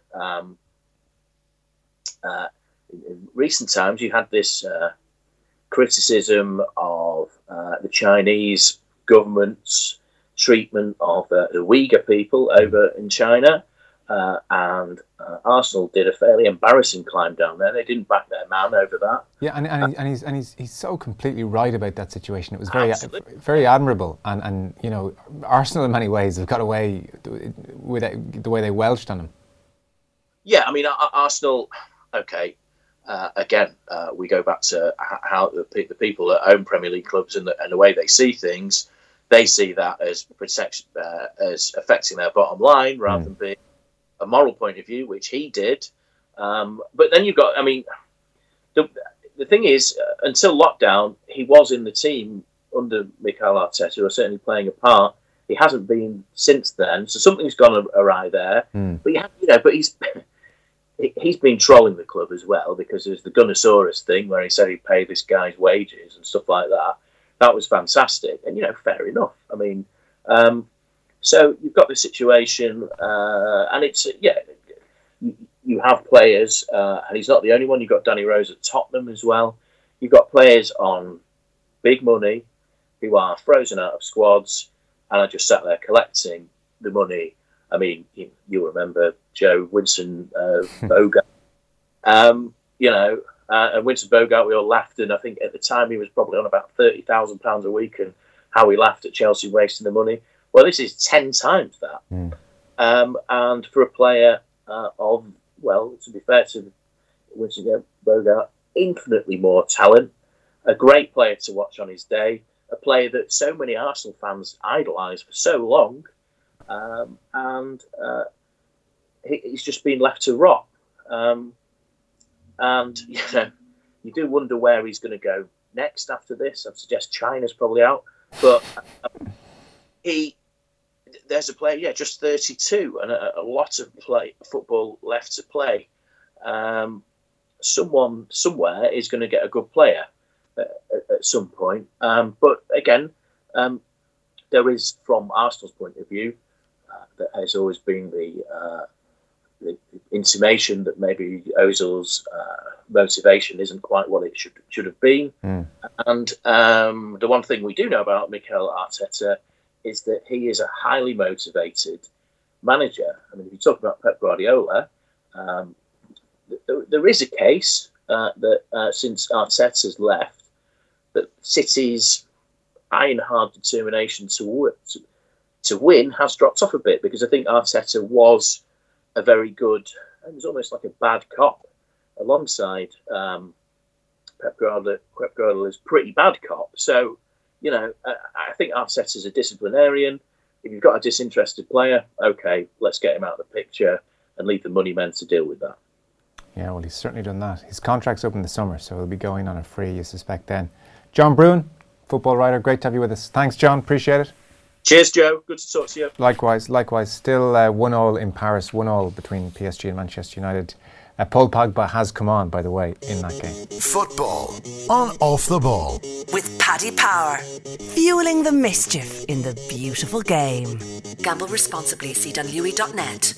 in recent times, you had this criticism of the Chinese government's treatment of the Uyghur people over in China. And Arsenal did a fairly embarrassing climb down there. They didn't back their man over that.
Yeah, and he's so completely right about that situation. It was very admirable, and Arsenal in many ways have got away with the way they welched on him.
Yeah, I mean Arsenal. Okay, again, we go back to how the people that own Premier League clubs and the way they see things. They see that as protection, as affecting their bottom line rather than being a moral point of view, which he did. But then you've got, the thing is, until lockdown, he was in the team under Mikel Arteta, or certainly playing a part He hasn't been since then, so something's gone awry there. But he's been trolling the club as well, because there's the Gunnosaurus thing where he said he'd pay this guy's wages and stuff like that. That was fantastic, and fair enough. I mean, so you've got the situation, and it's you have players, and he's not the only one. You've got Danny Rose at Tottenham as well. You've got players on big money who are frozen out of squads and are just sat there collecting the money. I mean, you remember Joe Winston Bogart, and Winston Bogart, we all laughed, and I think at the time he was probably on about £30,000 a week, and how we laughed at Chelsea wasting the money. Well, this is 10 times that. And for a player to be fair to Winston Bogart, infinitely more talent, a great player to watch on his day, a player that so many Arsenal fans idolised for so long, and he's just been left to rot. And you do wonder where he's going to go next after this. I'd suggest China's probably out, but there's a player, just 32, and a lot of football left to play. Someone somewhere is going to get a good player at some point. But again, there is, from Arsenal's point of view, there has always been the intimation that maybe Ozil's motivation isn't quite what it should have been. And the one thing we do know about Mikel Arteta is that he is a highly motivated manager. I mean, if you talk about Pep Guardiola, there is a case that since Arteta's left, that City's iron-hard determination to win has dropped off a bit, because I think Arteta was a very good, it was almost like a bad cop alongside Pep Guardiola's pretty bad cop. So, I think Arteta's a disciplinarian. If you've got a disinterested player, okay, let's get him out of the picture and leave the money men to deal with that.
Yeah, well, he's certainly done that. His contract's up in the summer, so he'll be going on a free, you suspect, then. John Brewin, football writer, great to have you with us. Thanks, John, appreciate it.
Cheers, Joe. Good to talk to you.
Likewise. Still 1-1 in Paris, 1-1 between PSG and Manchester United. Paul Pogba has come on, by the way, in that game.
Football on Off the Ball.
With Paddy Power. Fueling the mischief in the beautiful game. Gamble responsibly. See dunlewy.net.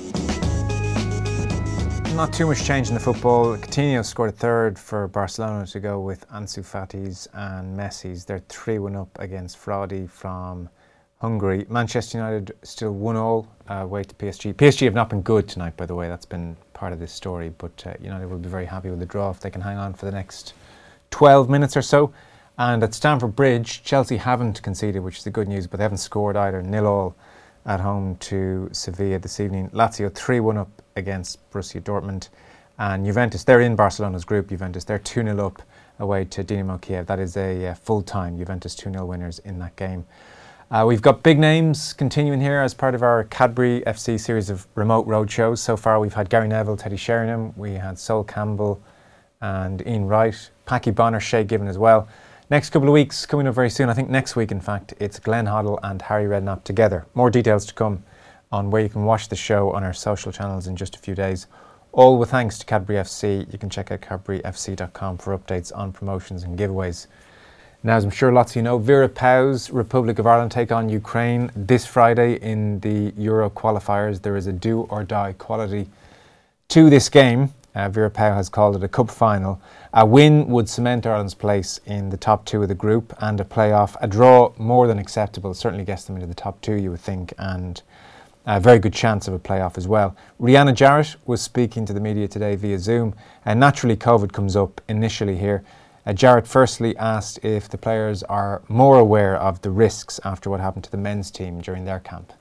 Not too much change in the football. Coutinho scored a third for Barcelona to go with Ansu Fati's and Messi's. They're 3-1 up against Fradi from Hungary. Manchester United still 1-1 away to PSG. PSG have not been good tonight, by the way. That's been part of this story. But United will be very happy with the draw if they can hang on for the next 12 minutes or so. And at Stamford Bridge, Chelsea haven't conceded, which is the good news, but they haven't scored either. 0-0 at home to Sevilla this evening. Lazio 3-1 up against Borussia Dortmund. And Juventus, they're in Barcelona's group, Juventus. They're 2-0 up away to Dinamo Kiev. That is a full-time Juventus 2-0 winners in that game. We've got big names continuing here as part of our Cadbury FC series of remote road shows. So far we've had Gary Neville, Teddy Sheringham, we had Sol Campbell and Ian Wright, Packy Bonner, Shay Given as well. Next couple of weeks coming up very soon, I think next week in fact, it's Glenn Hoddle and Harry Redknapp together. More details to come on where you can watch the show on our social channels in just a few days. All with thanks to Cadbury FC. You can check out cadburyfc.com for updates on promotions and giveaways. Now, as I'm sure lots of you know, Vera Pauw's Republic of Ireland take on Ukraine this Friday in the Euro qualifiers. There is a do or die quality to this game. Vera Pauw has called it a cup final. A win would cement Ireland's place in the top two of the group, and a playoff. A draw more than acceptable, certainly gets them into the top two, you would think, and a very good chance of a playoff as well. Rihanna Jarrett was speaking to the media today via Zoom, and naturally COVID comes up initially here. Jarrett firstly asked if the players are more aware of the risks after what happened to the men's team during their camp.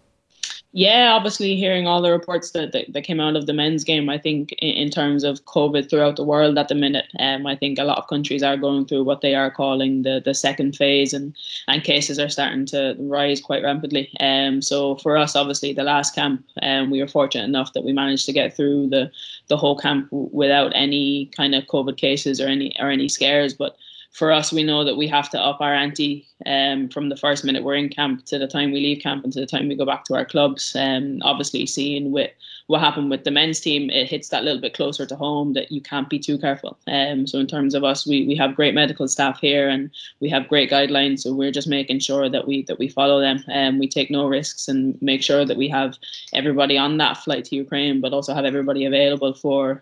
Yeah, obviously hearing all the reports that came out of the men's game, I think in terms of COVID throughout the world at the minute, I think a lot of countries are going through what they are calling the second phase, and cases are starting to rise quite rapidly. So for us, obviously, the last camp, we were fortunate enough that we managed to get through the whole camp without any kind of COVID cases or any scares. But for us, we know that we have to up our ante from the first minute we're in camp to the time we leave camp and to the time we go back to our clubs. Obviously, seeing with what happened with the men's team, it hits that little bit closer to home that you can't be too careful. So in terms of us, we have great medical staff here and we have great guidelines. So we're just making sure that we follow them. We take no risks and make sure that we have everybody on that flight to Ukraine, but also have everybody available for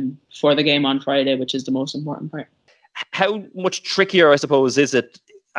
the game on Friday, which is the most important part.
How much trickier, I suppose, is it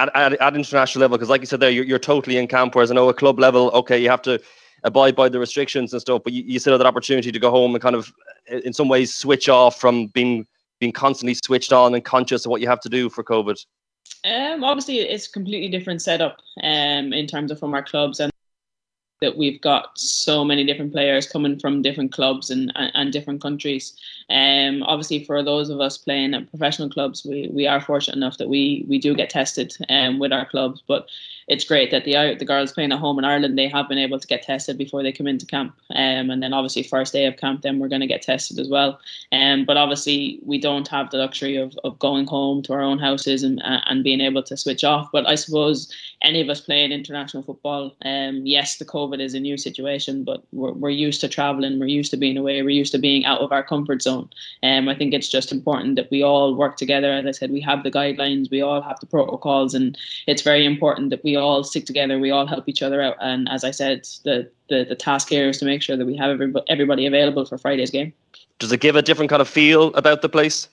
at international level? Because like you said there, you're totally in camp, whereas I know at club level, okay, you have to abide by the restrictions and stuff, but you still have that opportunity to go home and kind of, in some ways, switch off from being constantly switched on and conscious of what you have to do for COVID.
Obviously, it's a completely different setup in terms of from our clubs, and that we've got so many different players coming from different clubs and different countries. Obviously, for those of us playing at professional clubs, we are fortunate enough that we do get tested with our clubs. But it's great that the girls playing at home in Ireland, they have been able to get tested before they come into camp. And then obviously first day of camp, then we're going to get tested as well. But obviously we don't have the luxury of going home to our own houses and being able to switch off. But I suppose any of us playing international football, yes, the COVID is a new situation, but we're used to traveling, we're used to being away, we're used to being out of our comfort zone. I think it's just important that we all work together. As I said, we have the guidelines, we all have the protocols, and it's very important that we all stick together, we all help each other out. And as I said, the task here is to make sure that we have everybody available for Friday's game.
Does it give a different kind of feel about the place?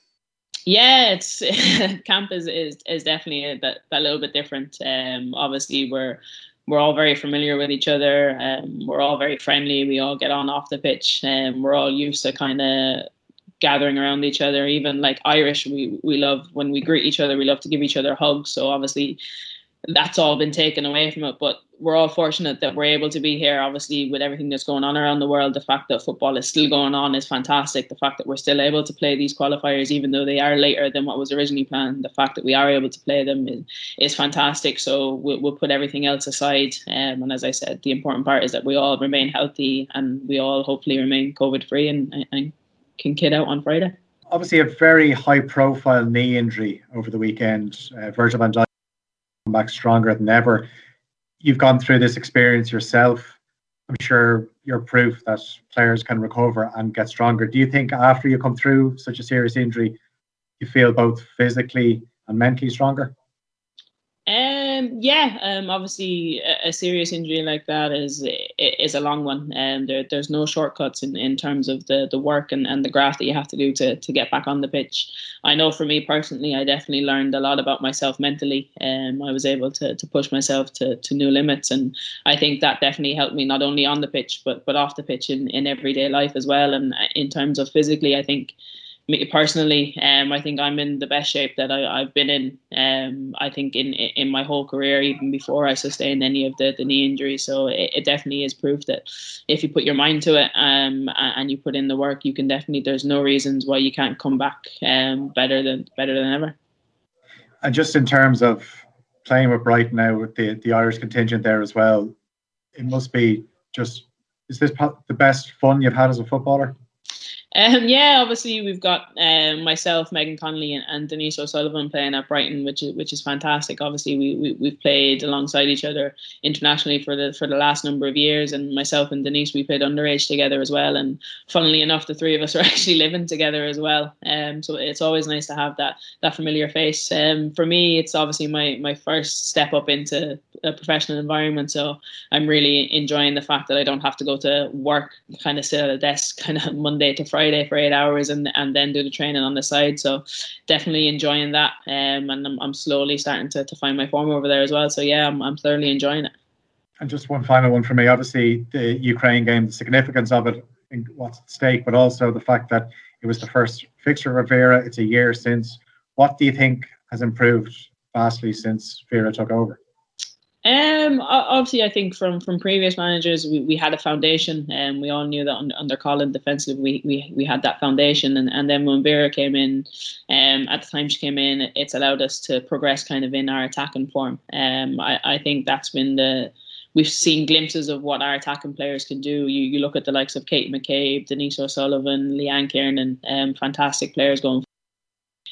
Yeah, it's camp is definitely that little bit different. Obviously we're all very familiar with each other. We're all very friendly. We all get on off the pitch. We're all used to kind of gathering around each other. Even like Irish, we love when we greet each other. We love to give each other hugs. So obviously that's all been taken away from it, but we're all fortunate that we're able to be here. Obviously, with everything that's going on around the world, the fact that football is still going on is fantastic. The fact that we're still able to play these qualifiers, even though they are later than what was originally planned, the fact that we are able to play them is fantastic. So we'll put everything else aside. And as I said, the important part is that we all remain healthy and we all hopefully remain COVID-free and can kid out on Friday.
Obviously, a very high-profile knee injury over the weekend. Virgil van Dijk come back stronger than ever. You've gone through this experience yourself. I'm sure you're proof that players can recover and get stronger. Do you think after you come through such a serious injury, you feel both physically and mentally stronger?
Obviously a serious injury like that is a long one. There's no shortcuts in terms of the work and the graft that you have to do to get back on the pitch. I know for me personally, I definitely learned a lot about myself mentally. I was able to push myself to new limits, and I think that definitely helped me not only on the pitch but off the pitch in everyday life as well. And in terms of physically, I think me personally, I think I'm in the best shape that I've been in. I think in my whole career, even before I sustained any of the knee injuries. So it definitely is proof that if you put your mind to it and you put in the work, you can definitely. There's no reasons why you can't come back better than ever.
And just in terms of playing with Brighton now, with the Irish contingent there as well, it must be just. Is this the best fun you've had as a footballer?
Obviously we've got myself, Megan Connolly, and Denise O'Sullivan playing at Brighton, which is fantastic. Obviously we've played alongside each other internationally for the last number of years, and myself and Denise, we played underage together as well. And funnily enough, the three of us are actually living together as well. So it's always nice to have that familiar face. For me, it's obviously my first step up into a professional environment. So I'm really enjoying the fact that I don't have to go to work, kind of sit at a desk, kind of Monday to Friday for 8 hours and then do the training on the side. So definitely enjoying that, and I'm slowly starting to find my form over there as well. So yeah, I'm thoroughly enjoying it.
And just one final one for me, obviously the Ukraine game, the significance of it, what's at stake, but also the fact that it was the first fixture of Vera. It's a year since. What do you think has improved vastly since Vera took over?
Obviously, I think from previous managers, we had a foundation, and we all knew that under Colin defensively we had that foundation, and then when Vera came in, at the time she came in, it's allowed us to progress kind of in our attacking form. I think that's been we've seen glimpses of what our attacking players can do. You look at the likes of Kate McCabe, Denise O'Sullivan, Leanne Kiernan, fantastic players going.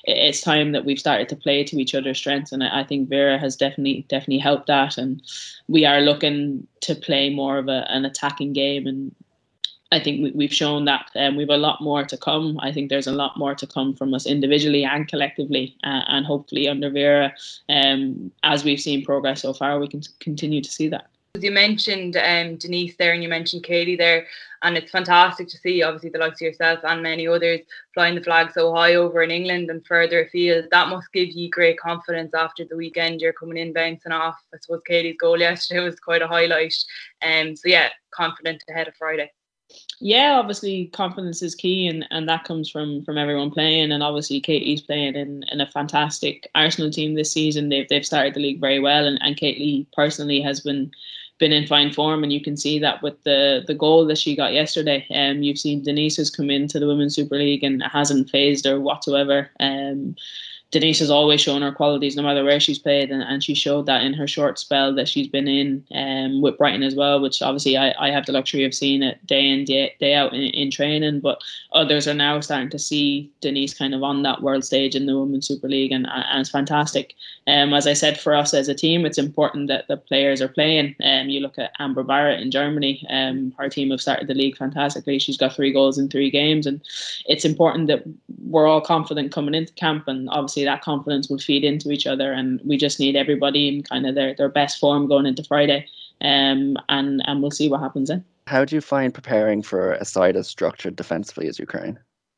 it's time that we've started to play to each other's strengths, and I think Vera has definitely helped that, and we are looking to play more of an attacking game, and I think we've shown that, and we've a lot more to come. I think there's a lot more to come from us individually and collectively, and hopefully under Vera, as we've seen progress so far, we can continue to see that.
You mentioned Denise there, and you mentioned Katie there, and it's fantastic to see obviously the likes of yourself and many others flying the flag so high over in England and further afield. That must give you great confidence after the weekend. You're coming in bouncing off. I suppose Katie's goal yesterday was quite a highlight. So yeah, confident ahead of Friday.
Yeah, obviously confidence is key, and that comes from everyone playing, and obviously Katie's playing in a fantastic Arsenal team this season. They've started the league very well, and Katie personally has been in fine form, and you can see that with the goal that she got yesterday. You've seen Denise has come into the Women's Super League and it hasn't phased her whatsoever. Denise has always shown her qualities no matter where she's played, and she showed that in her short spell that she's been in with Brighton as well, which obviously I have the luxury of seeing it day in, day out in training, but others are now starting to see Denise kind of on that world stage in the Women's Super League, and it's fantastic. As I said, for us as a team, it's important that the players are playing. You look at Amber Barrett in Germany, her team have started the league fantastically. She's got 3 goals in 3 games, and it's important that we're all confident coming into camp, and obviously that confidence will feed into each other, and we just need everybody in kind of their best form going into Friday, and we'll see what happens then.
How do you find preparing for a side as structured defensively as Ukraine?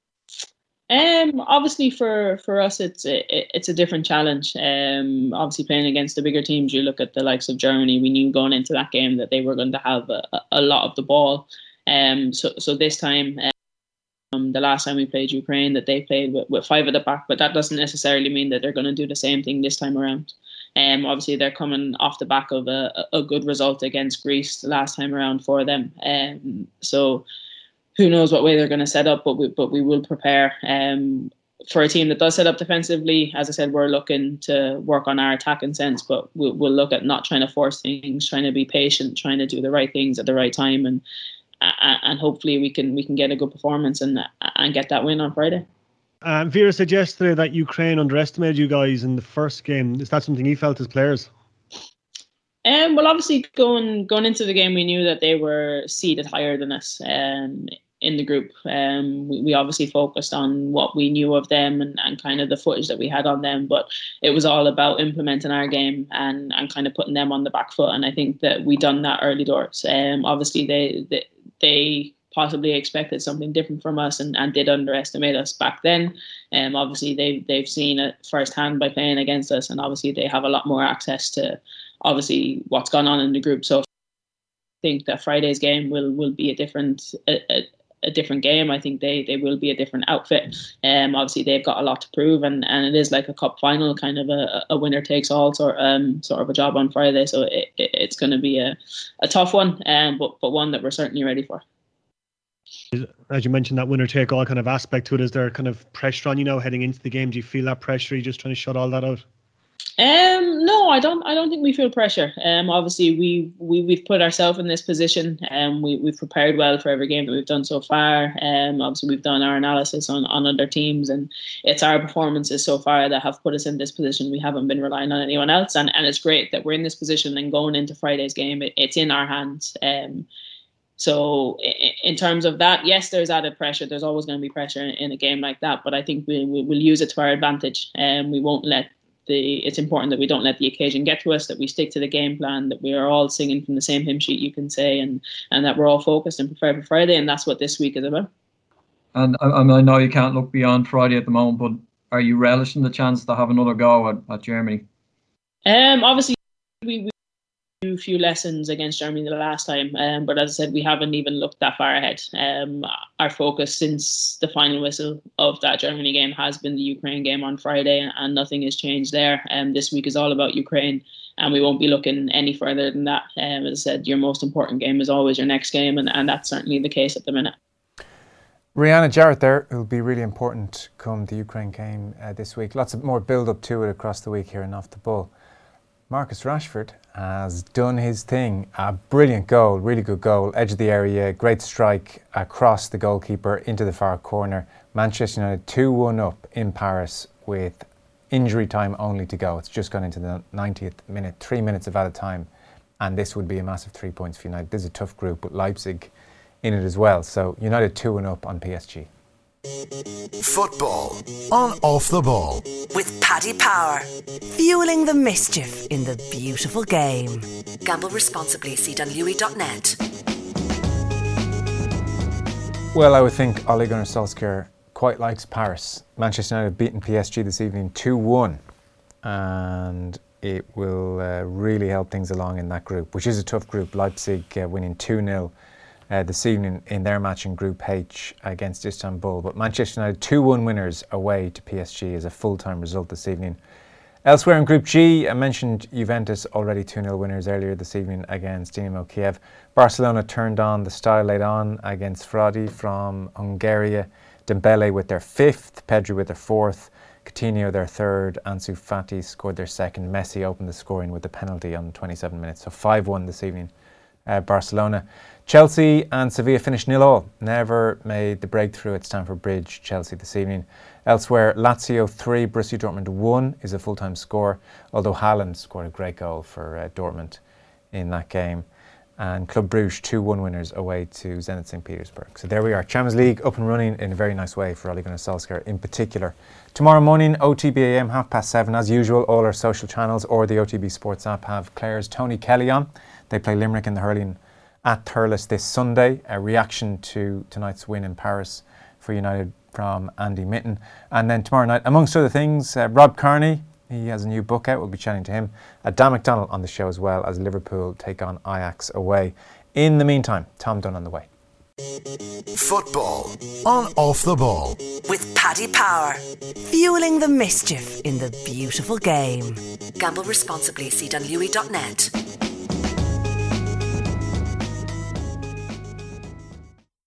Obviously for us it's a different challenge. Obviously playing against the bigger teams, you look at the likes of Germany, we knew going into that game that they were going to have a lot of the ball. So this time, the last time we played Ukraine, that they played with 5 at the back, but that doesn't necessarily mean that they're going to do the same thing this time around. Obviously they're coming off the back of a good result against Greece the last time around for them. So who knows what way they're going to set up, but we will prepare. For a team that does set up defensively, as I said, we're looking to work on our attacking sense, but we'll look at not trying to force things, trying to be patient, trying to do the right things at the right time, and hopefully we can get a good performance and get that win on Friday.
Vera said yesterday that Ukraine underestimated you guys in the first game. Is that something you felt as players?
Well, obviously going into the game, we knew that they were seeded higher than us in the group. We obviously focused on what we knew of them and kind of the footage that we had on them, but it was all about implementing our game and kind of putting them on the back foot. And I think that we done that early doors. Obviously they possibly expected something different from us and did underestimate us back then. Obviously they've seen it firsthand by playing against us, and obviously they have a lot more access to obviously what's gone on in the group. So I think that Friday's game will be a different game. I think they will be a different outfit. Obviously they've got a lot to prove, and it is like a cup final, kind of a winner takes all sort of a job on Friday. So it's going to be a tough one, but one that we're certainly ready for.
As you mentioned, that winner take all kind of aspect to it, is there kind of pressure on you now heading into the game? Do you feel that pressure? Are you just trying to shut all that out?
No, I don't think we feel pressure. Obviously we've put ourselves in this position, and we've prepared well for every game that we've done so far. Obviously we've done our analysis on other teams, and it's our performances so far that have put us in this position. We haven't been relying on anyone else, and it's great that we're in this position and going into Friday's game. It's in our hands. So in terms of that, yes, there's added pressure. There's always going to be pressure in a game like that, but I think we'll use it to our advantage, and we won't let it's important that we don't let the occasion get to us, that we stick to the game plan, that we are all singing from the same hymn sheet, you can say, and that we're all focused and prepared for Friday, and that's what this week is about.
And I know you can't look beyond Friday at the moment, but are you relishing the chance to have another go at Germany?
Obviously we a few lessons against Germany the last time, but as I said, we haven't even looked that far ahead. Our focus since the final whistle of that Germany game has been the Ukraine game on Friday, and nothing has changed there. This week is all about Ukraine, and we won't be looking any further than that. As I said, your most important game is always your next game, and that's certainly the case at the minute.
Rihanna Jarrett there, who'll be really important come the Ukraine game this week. Lots of more build-up to it across the week here in Off the Ball. Marcus Rashford has done his thing. A brilliant goal, really good goal, edge of the area, great strike across the goalkeeper into the far corner. Manchester United 2-1 up in Paris with injury time only to go. It's just gone into the 90th minute, 3 minutes of added time, and this would be a massive 3 points for United. This is a tough group with Leipzig in it as well. So United 2-1 up on PSG.
Football on Off the Ball.
With Paddy Power. Fueling the mischief in the beautiful game. Gamble responsibly. See dunlewy.net.
Well, I would think Ole Gunnar Solskjaer quite likes Paris. Manchester United beaten PSG this evening 2-1, and it will really help things along in that group, which is a tough group. Leipzig winning 2-0 this evening in their match in Group H against Istanbul. But Manchester United 2-1 winners away to PSG is a full-time result this evening. Elsewhere in Group G, I mentioned Juventus already 2-0 winners earlier this evening against Dinamo Kiev. Barcelona turned on the style laid on against Fradi from Hungary. Dembele with their 5th, Pedri with their 4th, Coutinho their 3rd, Ansu Fati scored their 2nd. Messi opened the scoring with the penalty on 27 minutes. So 5-1 this evening, Barcelona. Chelsea and Sevilla finished 0-0. Never made the breakthrough at Stamford Bridge, Chelsea this evening. Elsewhere, Lazio 3, Borussia Dortmund 1 is a full-time score, although Haaland scored a great goal for Dortmund in that game. And Club Brugge 2-1 winners away to Zenit St. Petersburg. So there we are. Champions League up and running in a very nice way for Ole Gunnar Solskjaer in particular. Tomorrow morning, OTB AM, 7:30 as usual. All our social channels or the OTB Sports app have Clare's Tony Kelly on. They play Limerick in the hurling at Thurles this Sunday. A reaction to tonight's win in Paris for United from Andy Mitten. And then tomorrow night, amongst other things, Rob Kearney, he has a new book out. We'll be chatting to him. Dan McDonnell on the show as well as Liverpool take on Ajax away. In the meantime, Tom Dunn on the way.
Football on Off the Ball.
With Paddy Power. Fueling the mischief in the beautiful game. Gamble responsibly. See dunlewy.net.